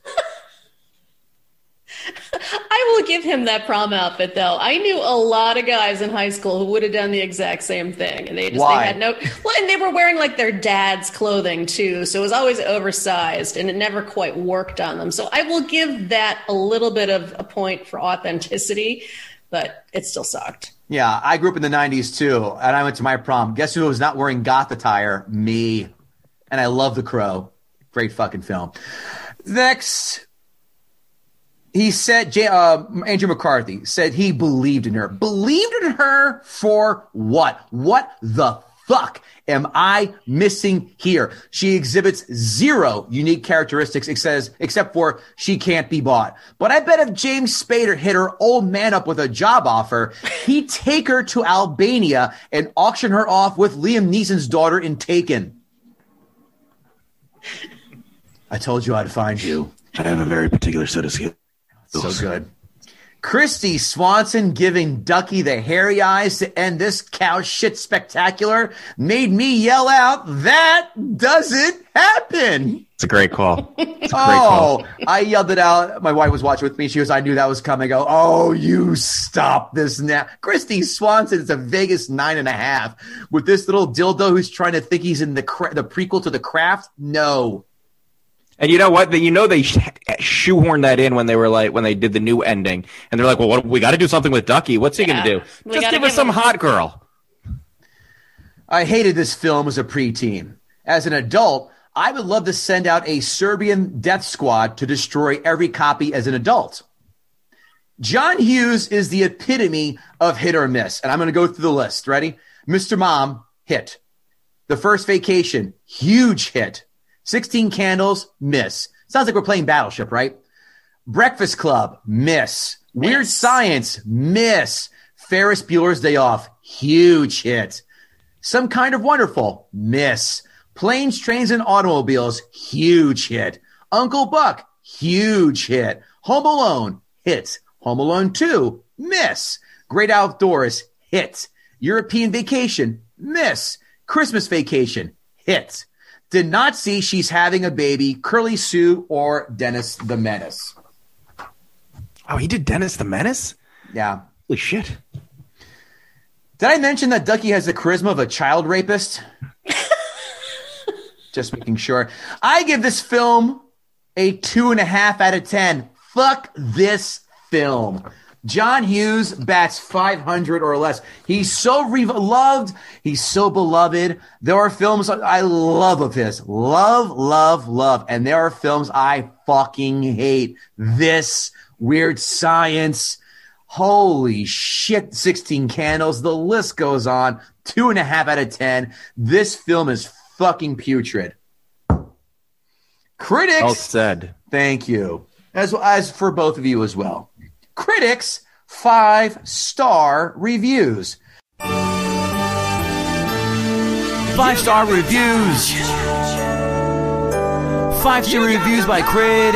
I will give him that prom outfit, though. I knew a lot of guys in high school who would have done the exact same thing. And they just Why? They had no well, and they were wearing like their dad's clothing too. So it was always oversized and it never quite worked on them. So I will give that a little bit of a point for authenticity, but it still sucked. Yeah, I grew up in the nineties too, and I went to my prom. Guess who was not wearing goth attire? Me. And I love The Crow. Great fucking film. Next, he said, J- uh, Andrew McCarthy said he believed in her. Believed in her for what? What the fuck am I missing here? She exhibits zero unique characteristics except, except for she can't be bought. But I bet if James Spader hit her old man up with a job offer, he'd take her to Albania and auction her off with Liam Neeson's daughter in Taken. I told you I'd find you. I have a very particular set of skills. So good. Christy Swanson giving Ducky the hairy eyes to end this cow shit spectacular made me yell out, that doesn't happen. It's a great call. It's a great oh, call. I yelled it out. My wife was watching with me. She goes, I knew that was coming. I go, oh, you stop this now. Christy Swanson is a Vegas nine and a half with this little dildo who's trying to think he's in the cra- the prequel to The Craft. No. And you know what? You know they sh- shoehorned that in when they were like when they did the new ending, and they're like, "Well, what, we got to do something with Ducky. What's he Yeah. going to do? We Just gotta give us give some him- hot girl." I hated this film as a preteen. As an adult, I would love to send out a Serbian death squad to destroy every copy as an adult. John Hughes is the epitome of hit or miss, and I'm going to go through the list. Ready? Mister Mom, hit. The First Vacation, huge hit. sixteen Candles, miss. Sounds like we're playing Battleship, right? Breakfast Club, miss. Weird Miss. Science, miss. Ferris Bueller's Day Off, huge hit. Some Kind of Wonderful, miss. Planes, Trains, and Automobiles, huge hit. Uncle Buck, huge hit. Home Alone, hit. Home Alone two, miss. Great Outdoors, hit. European Vacation, miss. Christmas Vacation, hit. Did not see She's Having a Baby, Curly Sue, or Dennis the Menace. Oh, he did Dennis the Menace? Yeah. Holy shit. Did I mention that Ducky has the charisma of a child rapist? Just making sure. I give this film a two and a half out of ten. Fuck this film. John Hughes bats five hundred or less. He's so re- loved. He's so beloved. There are films I love of his. Love, love, love. And there are films I fucking hate. This, Weird Science, holy shit, sixteen Candles. The list goes on. Two and a half out of ten. This film is fucking putrid. Critics. Well said. Thank you. As, as for both of you as well. Critics, five-star reviews. Five star reviews. five-star reviews by critics.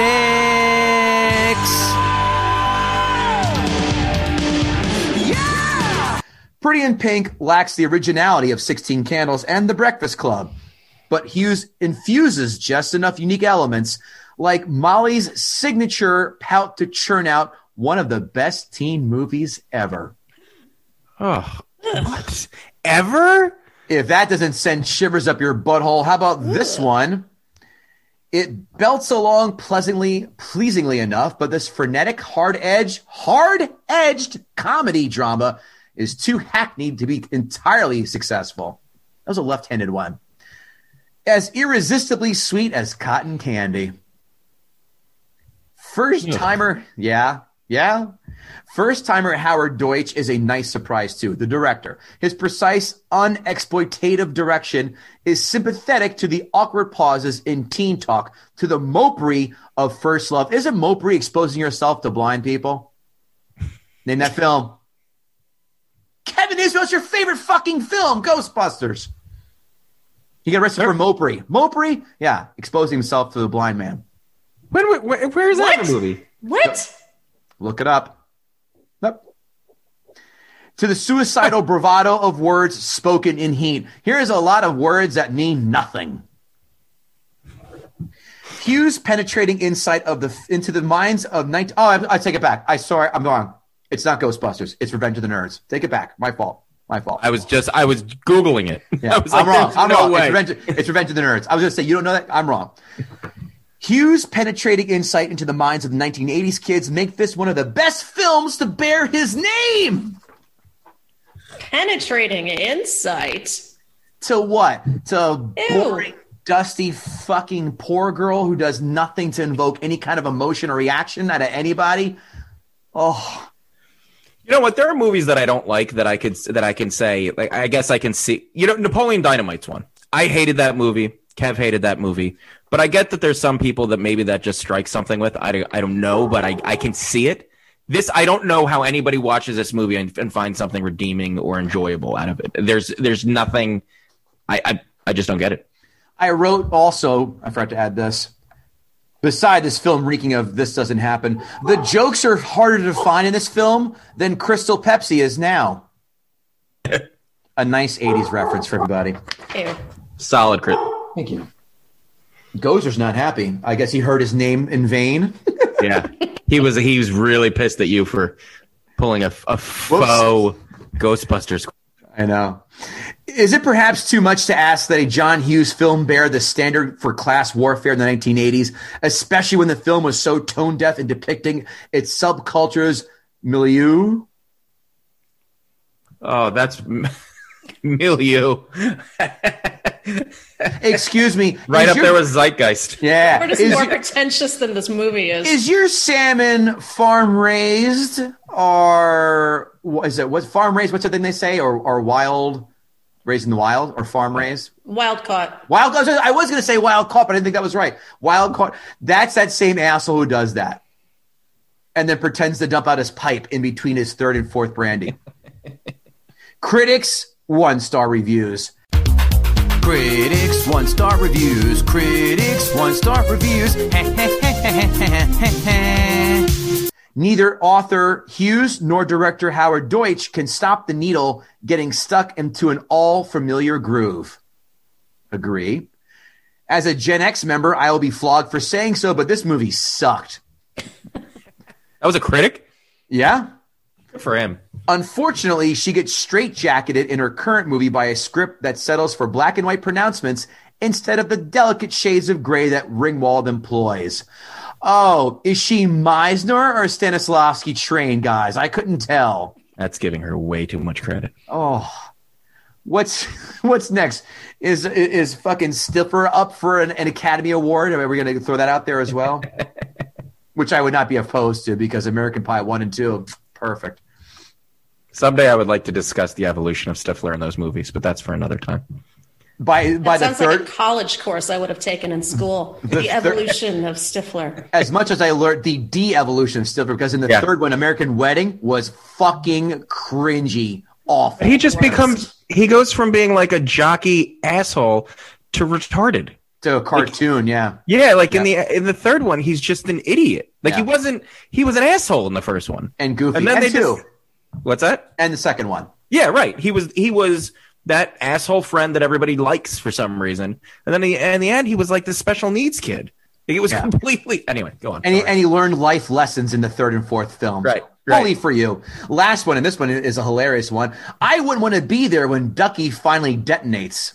Pretty in Pink lacks the originality of sixteen Candles and The Breakfast Club, but Hughes infuses just enough unique elements like Molly's signature pout to churn out one of the best teen movies ever. Oh, what? Ever? If that doesn't send shivers up your butthole, how about this one? It belts along pleasantly, pleasingly enough, but this frenetic, hard-edged, hard-edged comedy drama is too hackneyed to be entirely successful. That was a left-handed one. As irresistibly sweet as cotton candy. First-timer, yeah, yeah. First-timer Howard Deutsch is a nice surprise, too. The director. His precise, unexploitative direction is sympathetic to the awkward pauses in teen talk, to the mopery of First Love. Isn't mopery exposing yourself to blind people? Name that film. Kevin Israel's your favorite fucking film, Ghostbusters. He got arrested for mopery. Mopery? Yeah, exposing himself to the blind man. When, where, where is that What? in the movie? What? Look it up. Yep. To the suicidal bravado of words spoken in heat. Here's a lot of words that mean nothing. Hughes' penetrating insight of the into the minds of nineteen. Oh, I, I take it back. I sorry, I'm wrong. It's not Ghostbusters. It's Revenge of the Nerds. Take it back. My fault. My fault. I was just, I was Googling it. Yeah, I was I'm like, wrong. there's I'm no wrong. way. It's Revenge, it's Revenge of the Nerds. I was going to say, you don't know that? I'm wrong. Hughes' penetrating insight into the minds of the nineteen eighties kids make this one of the best films to bear his name. Penetrating insight. To what? To Ew. boring, dusty, fucking poor girl who does nothing to invoke any kind of emotion or reaction out of anybody? Oh, You know what? There are movies that I don't like that I could that I can say. Like, I guess I can see. You know, Napoleon Dynamite's one. I hated that movie. Kev hated that movie. But I get that there's some people that maybe that just strikes something with. I, I don't know, but I, I can see it. This, I don't know how anybody watches this movie and, and finds something redeeming or enjoyable out of it. There's there's nothing. I, I I just don't get it. I wrote also, I forgot to add this, beside this film reeking of this doesn't happen, the jokes are harder to find in this film than Crystal Pepsi is now. A nice eighties reference for everybody. Ew. Solid crit. Thank you. Gozer's not happy. I guess he heard his name in vain. Yeah, he was he was really pissed at you for pulling a, a faux Ghostbusters. I know. Is it perhaps too much to ask that a John Hughes film bear the standard for class warfare in the nineteen eighties, especially when the film was so tone deaf in depicting its subculture's milieu? Oh, that's milieu. Excuse me. Right is up your- there with Zeitgeist. Yeah. We're just Is more your- pretentious than this movie is. Is your salmon farm raised or what is it? What farm raised? What's the thing they say? Or or wild, raised in the wild, or farm raised? Wild caught. Wild. I was going to say wild caught, but I didn't think that was right. Wild caught. That's that same asshole who does that, and then pretends to dump out his pipe in between his third and fourth brandy. Critics one star reviews. Critics one star reviews. Critics one star reviews. Neither author Hughes nor director Howard Deutsch can stop the needle getting stuck into an all-familiar groove. Agree. As a Gen X member, I will be flogged for saying so, but this movie sucked. That was a critic? Yeah? Good for him. Unfortunately, she gets straitjacketed in her current movie by a script that settles for black and white pronouncements instead of the delicate shades of gray that Ringwald employs. Oh, is she Meisner or Stanislavski trained, guys? I couldn't tell. That's giving her way too much credit. Oh, what's what's next? Is is fucking Stifler up for an, an Academy Award? Are we going to throw that out there as well? Which I would not be opposed to because American Pie one and two, perfect. Someday I would like to discuss the evolution of Stifler in those movies, but that's for another time. By by That the sounds third, like a college course I would have taken in school. The, thir- evolution of Stifler. as much as I learned the de-evolution of Stifler, because in the Yeah. third one, American Wedding was fucking cringy, awful. He just becomes, he goes from being like a jockey asshole to retarded. to a cartoon. Like, yeah, yeah, like yeah. in the in the third one, he's just an idiot. Like Yeah. he wasn't. He was an asshole in the first one, and Goofy, and then and they two, just. What's that? and the second one. Yeah, right. He was he was that asshole friend that everybody likes for some reason, and then he, in the end, he was like this special needs kid. It was Yeah. completely anyway. Go on. And he, Sorry. and he learned life lessons in the third and fourth films. Right, right. Only for you. Last one, and this one is a hilarious one. I wouldn't want to be there when Ducky finally detonates.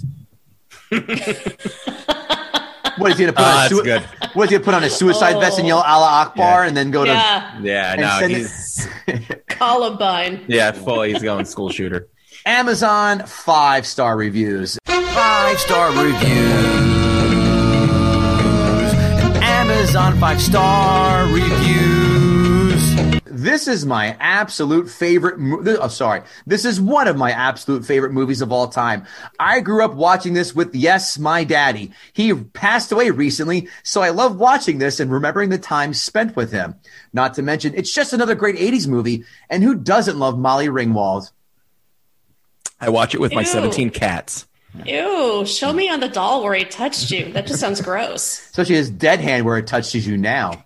What is he gonna put Oh, on? A that's sui- good. What is he gonna put on a suicide vest and yell Allah Akbar Yeah. and then go to? Yeah, yeah, and no, send it- he's Columbine. yeah, fully. He's going school shooter. Amazon five star reviews. Five star reviews. Amazon five star reviews. This is my absolute favorite. Mo- oh, sorry. This is one of my absolute favorite movies of all time. I grew up watching this with, yes, my daddy. He passed away recently, so I love watching this and remembering the time spent with him. Not to mention, it's just another great eighties movie. And who doesn't love Molly Ringwald? I watch it with my Ew. seventeen cats. Ew, show me on the doll where he touched you. That just sounds gross. Especially his dead hand where it touches you now.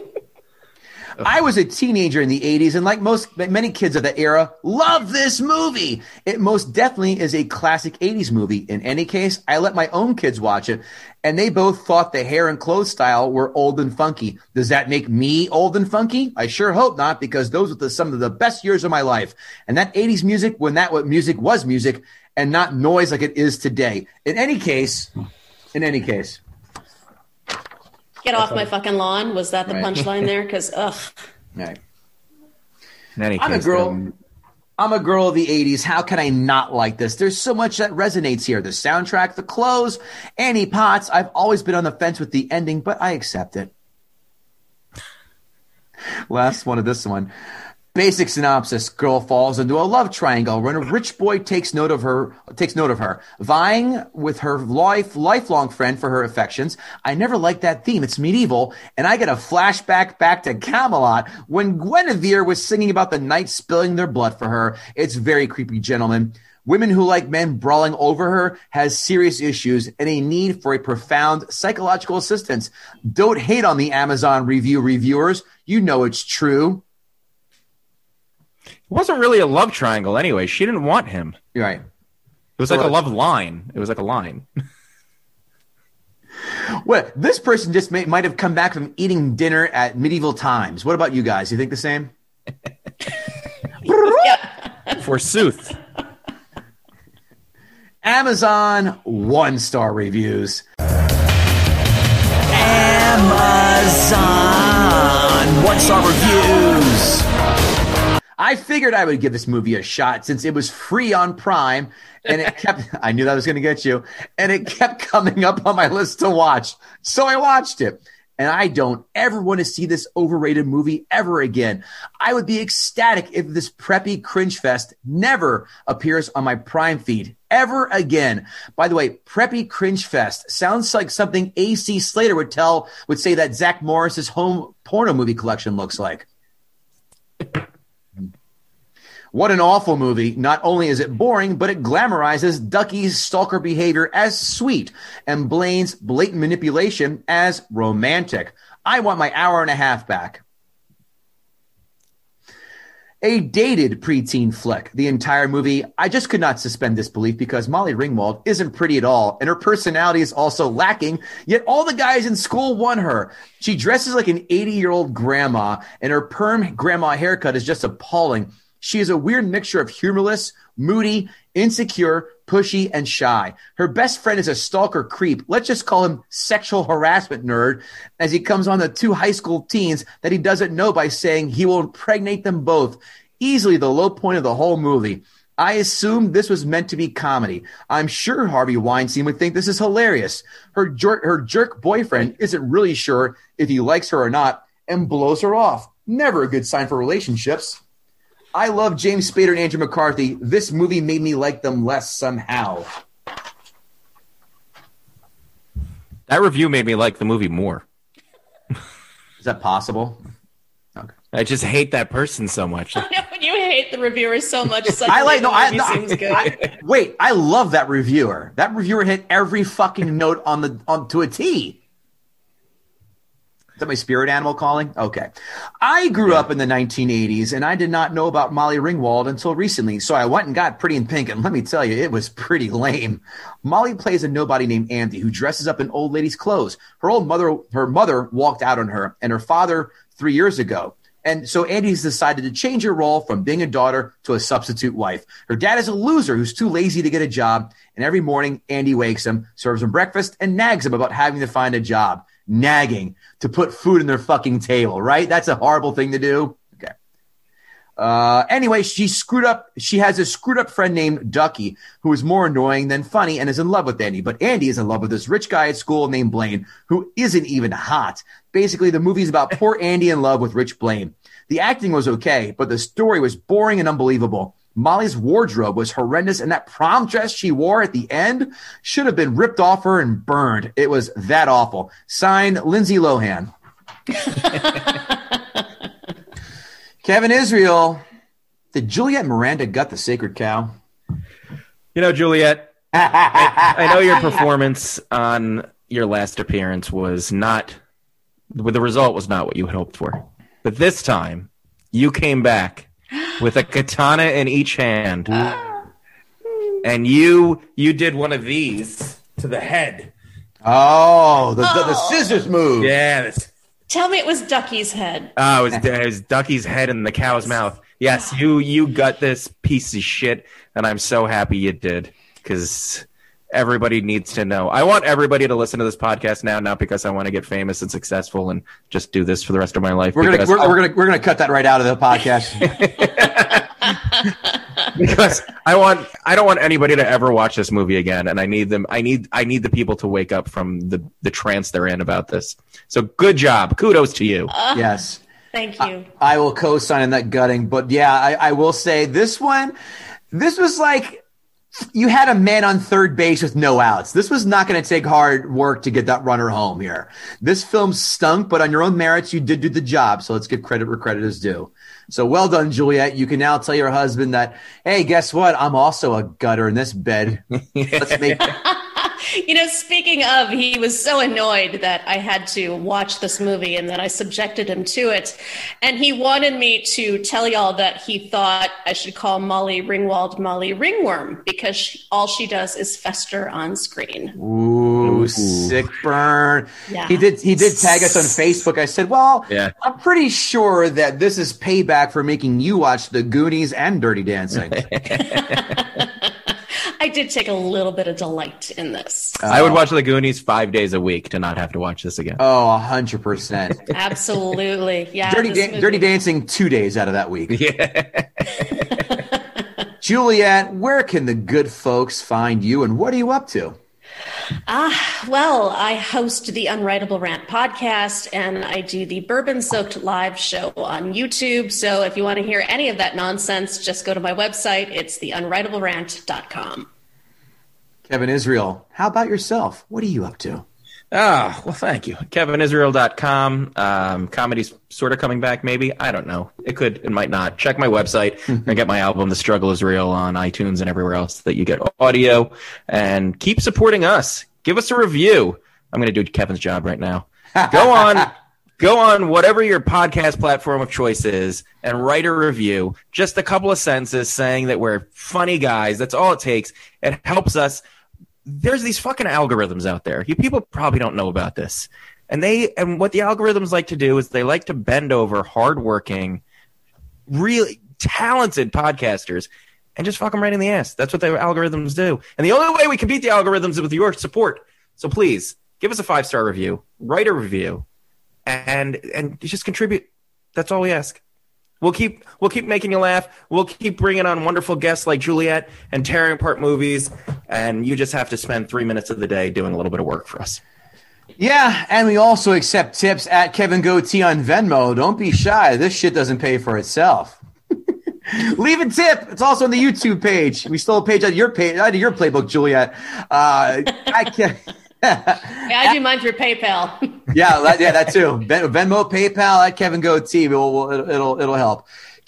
I was a teenager in the eighties, and like most many kids of the era, love this movie. It most definitely is a classic eighties movie. In any case, I let my own kids watch it, and they both thought the hair and clothes style were old and funky. Does that make me old and funky? I sure hope not, because those were the, some of the best years of my life. And that eighties music, when that what music was music, and not noise like it is today. In any case, in any case. Get off my fucking lawn. Was that the Right. punchline there? Because, ugh. Right. In any I'm a case, girl. um, I'm a girl of the eighties. How can I not like this? There's so much that resonates here. The soundtrack, the clothes, Annie Potts. I've always been on the fence with the ending, but I accept it. Last one of this one. Basic synopsis: girl falls into a love triangle when a rich boy takes note of her, takes note of her, vying with her life, lifelong friend for her affections. I never liked that theme. It's medieval, and I get a flashback back to Camelot when Guinevere was singing about the knights spilling their blood for her. It's very creepy, gentlemen. Women who like men brawling over her has serious issues and a need for a profound psychological assistance. Don't hate on the Amazon review reviewers. You know it's true. it wasn't really a love triangle anyway. She didn't want him. You're right. It was So like a it's- love line. It was like a line. Well, this person just may, might have come back from eating dinner at medieval times. What about you guys? You think the same? Forsooth. Amazon one-star reviews. Amazon one star reviews. I figured I would give this movie a shot since it was free on Prime, and it kept, I knew that was going to get you, and it kept coming up on my list to watch. So I watched it. And I don't ever want to see this overrated movie ever again. I would be ecstatic if this preppy cringe fest never appears on my Prime feed ever again. By the way, preppy cringe fest sounds like something A C Slater would tell, would say that Zach Morris's home porno movie collection looks like. What an awful movie. Not only is it boring, but it glamorizes Ducky's stalker behavior as sweet and Blaine's blatant manipulation as romantic. I want my hour and a half back. A dated preteen flick. The entire movie, I just could not suspend disbelief because Molly Ringwald isn't pretty at all, and her personality is also lacking, yet all the guys in school want her. She dresses like an eighty-year-old grandma, and her perm grandma haircut is just appalling. She is a weird mixture of humorless, moody, insecure, pushy, and shy. Her best friend is a stalker creep. Let's just call him sexual harassment nerd, as he comes on the two high school teens that he doesn't know by saying he will impregnate them both. Easily the low point of the whole movie. I assume this was meant to be comedy. I'm sure Harvey Weinstein would think this is hilarious. Her jerk, her jerk boyfriend isn't really sure if he likes her or not and blows her off. Never a good sign for relationships. I love James Spader and Andrew McCarthy. This movie made me like them less somehow. That review made me like the movie more. Is that possible? Okay. I just hate that person so much. You hate the reviewer so much. I like no. the I, movie no seems good. I, wait, I love that reviewer. That reviewer hit every fucking note on the on to a T. Is that my spirit animal calling? Okay. I grew up in the nineteen eighties, and I did not know about Molly Ringwald until recently, so I went and got Pretty in Pink, and let me tell you, it was pretty lame. Molly plays a nobody named Andy who dresses up in old lady's clothes. Her old mother, her mother walked out on her, and her father three years ago. And so Andy's decided to change her role from being a daughter to a substitute wife. Her dad is a loser who's too lazy to get a job, and every morning Andy wakes him, serves him breakfast, and nags him about having to find a job. Nagging to put food in their fucking table, right? That's a horrible thing to do. Okay. Uh, anyway, she screwed up. She has a screwed up friend named Ducky who is more annoying than funny and is in love with Andy. But Andy is in love with this rich guy at school named Blaine who isn't even hot. Basically, the movie is about poor Andy in love with Rich Blaine. The acting was okay, but the story was boring and unbelievable. Molly's wardrobe was horrendous, and that prom dress she wore at the end should have been ripped off her and burned. It was that awful. Signed, Lindsay Lohan. Kevin Israel, did Juliet Miranda gut the sacred cow? You know, Juliet, I, I know your performance on your last appearance was not, the result was not what you had hoped for. But this time, you came back with a katana in each hand, and you you did one of these to the head. Oh, the, the, the scissors move. Yeah. This, Tell me it was Ducky's head. oh, it was, it was Ducky's head in the cow's mouth. Yes, you you got this piece of shit, and I'm so happy you did, because everybody needs to know. I want everybody to listen to this podcast now, not because I want to get famous and successful and just do this for the rest of my life. We're gonna we're, we're gonna we're gonna cut that right out of the podcast. Because I want I don't want anybody to ever watch this movie again, and I need them I need I need the people to wake up from the the trance they're in about this. So good job. Kudos to you. Uh, Yes. Thank you. I, I will co-sign in that gutting, but yeah, I, I will say this one, this was like you had a man on third base with no outs. This was not going to take hard work to get that runner home here. This film stunk, but on your own merits, you did do the job. So let's give credit where credit is due. So well done, Juliet. You can now tell your husband that, hey, guess what? I'm also a gutter in this bed. Let's make You know, speaking of, he was so annoyed that I had to watch this movie and that I subjected him to it. And he wanted me to tell y'all that he thought I should call Molly Ringwald Molly Ringworm because she, all she does is fester on screen. Ooh, sick burn. Yeah. He did he did tag us on Facebook. I said, well, Yeah. I'm pretty sure that this is payback for making you watch The Goonies and Dirty Dancing. I did take a little bit of delight in this. I would watch The Goonies five days a week to not have to watch this again. Oh, one hundred percent. Absolutely. Yeah. Dirty, this da- movie- Dirty Dancing two days out of that week. Yeah. Juliet, where can the good folks find you and what are you up to? Ah, well, I host the Unwritable Rant podcast and I do the Bourbon Soaked live show on YouTube. So if you want to hear any of that nonsense, just go to my website. It's the unwritable rant dot com. Kevin Israel, how about yourself? What are you up to? Oh, well, thank you. Kevin Israel dot com. Um, comedy's sort of coming back, maybe. I don't know. It could, it might not. Check my website and get my album, The Struggle is Real, on iTunes and everywhere else that you get audio. And keep supporting us. Give us a review. I'm going to do Kevin's job right now. Go on. Go on whatever your podcast platform of choice is and write a review. Just a couple of sentences saying that we're funny guys. That's all it takes. It helps us. There's these fucking algorithms out there. You people probably don't know about this. And they and what the algorithms like to do is they like to bend over hardworking, really talented podcasters and just fuck them right in the ass. That's what the algorithms do. And the only way we can beat the algorithms is with your support. So please give us a five-star review, write a review, and and just contribute. That's all we ask. We'll keep we'll keep making you laugh. We'll keep bringing on wonderful guests like Juliet and tearing apart movies. And you just have to spend three minutes of the day doing a little bit of work for us. Yeah, and we also accept tips at Kevin Goatee on Venmo. Don't be shy. This shit doesn't pay for itself. Leave a tip. It's also on the YouTube page. We stole a page out of your page, out of your playbook, Juliet. Uh, I can't. Yeah, I do mine through PayPal. yeah, that, yeah, that too. Ven- Venmo, PayPal at Kevin Goatee. We'll, we'll, it'll, it'll, it'll help.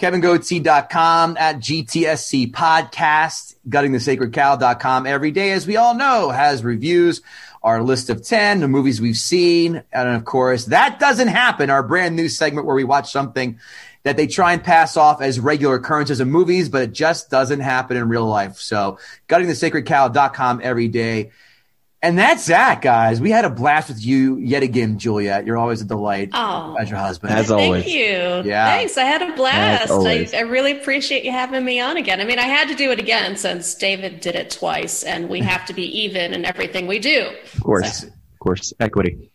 Kevin Goatee dot com, at G T S C Podcast, Gutting the Sacred Cow dot com. Every day, as we all know, has reviews, our list of ten, the movies we've seen. And of course, That Doesn't Happen, our brand new segment where we watch something that they try and pass off as regular occurrences in movies, but it just doesn't happen in real life. So Gutting the Sacred Cow dot com every day. And that's that, guys. We had a blast with you yet again, Juliet. You're always a delight Oh, as your husband. As thank always. you. Yeah. Thanks. I had a blast. As I, always. I really appreciate you having me on again. I mean, I had to do it again since David did it twice, and we have to be even in everything we do. Of course. Of course. Equity.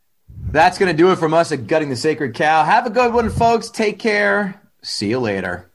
That's going to do it from us at Gutting the Sacred Cow. Have a good one, folks. Take care. See you later.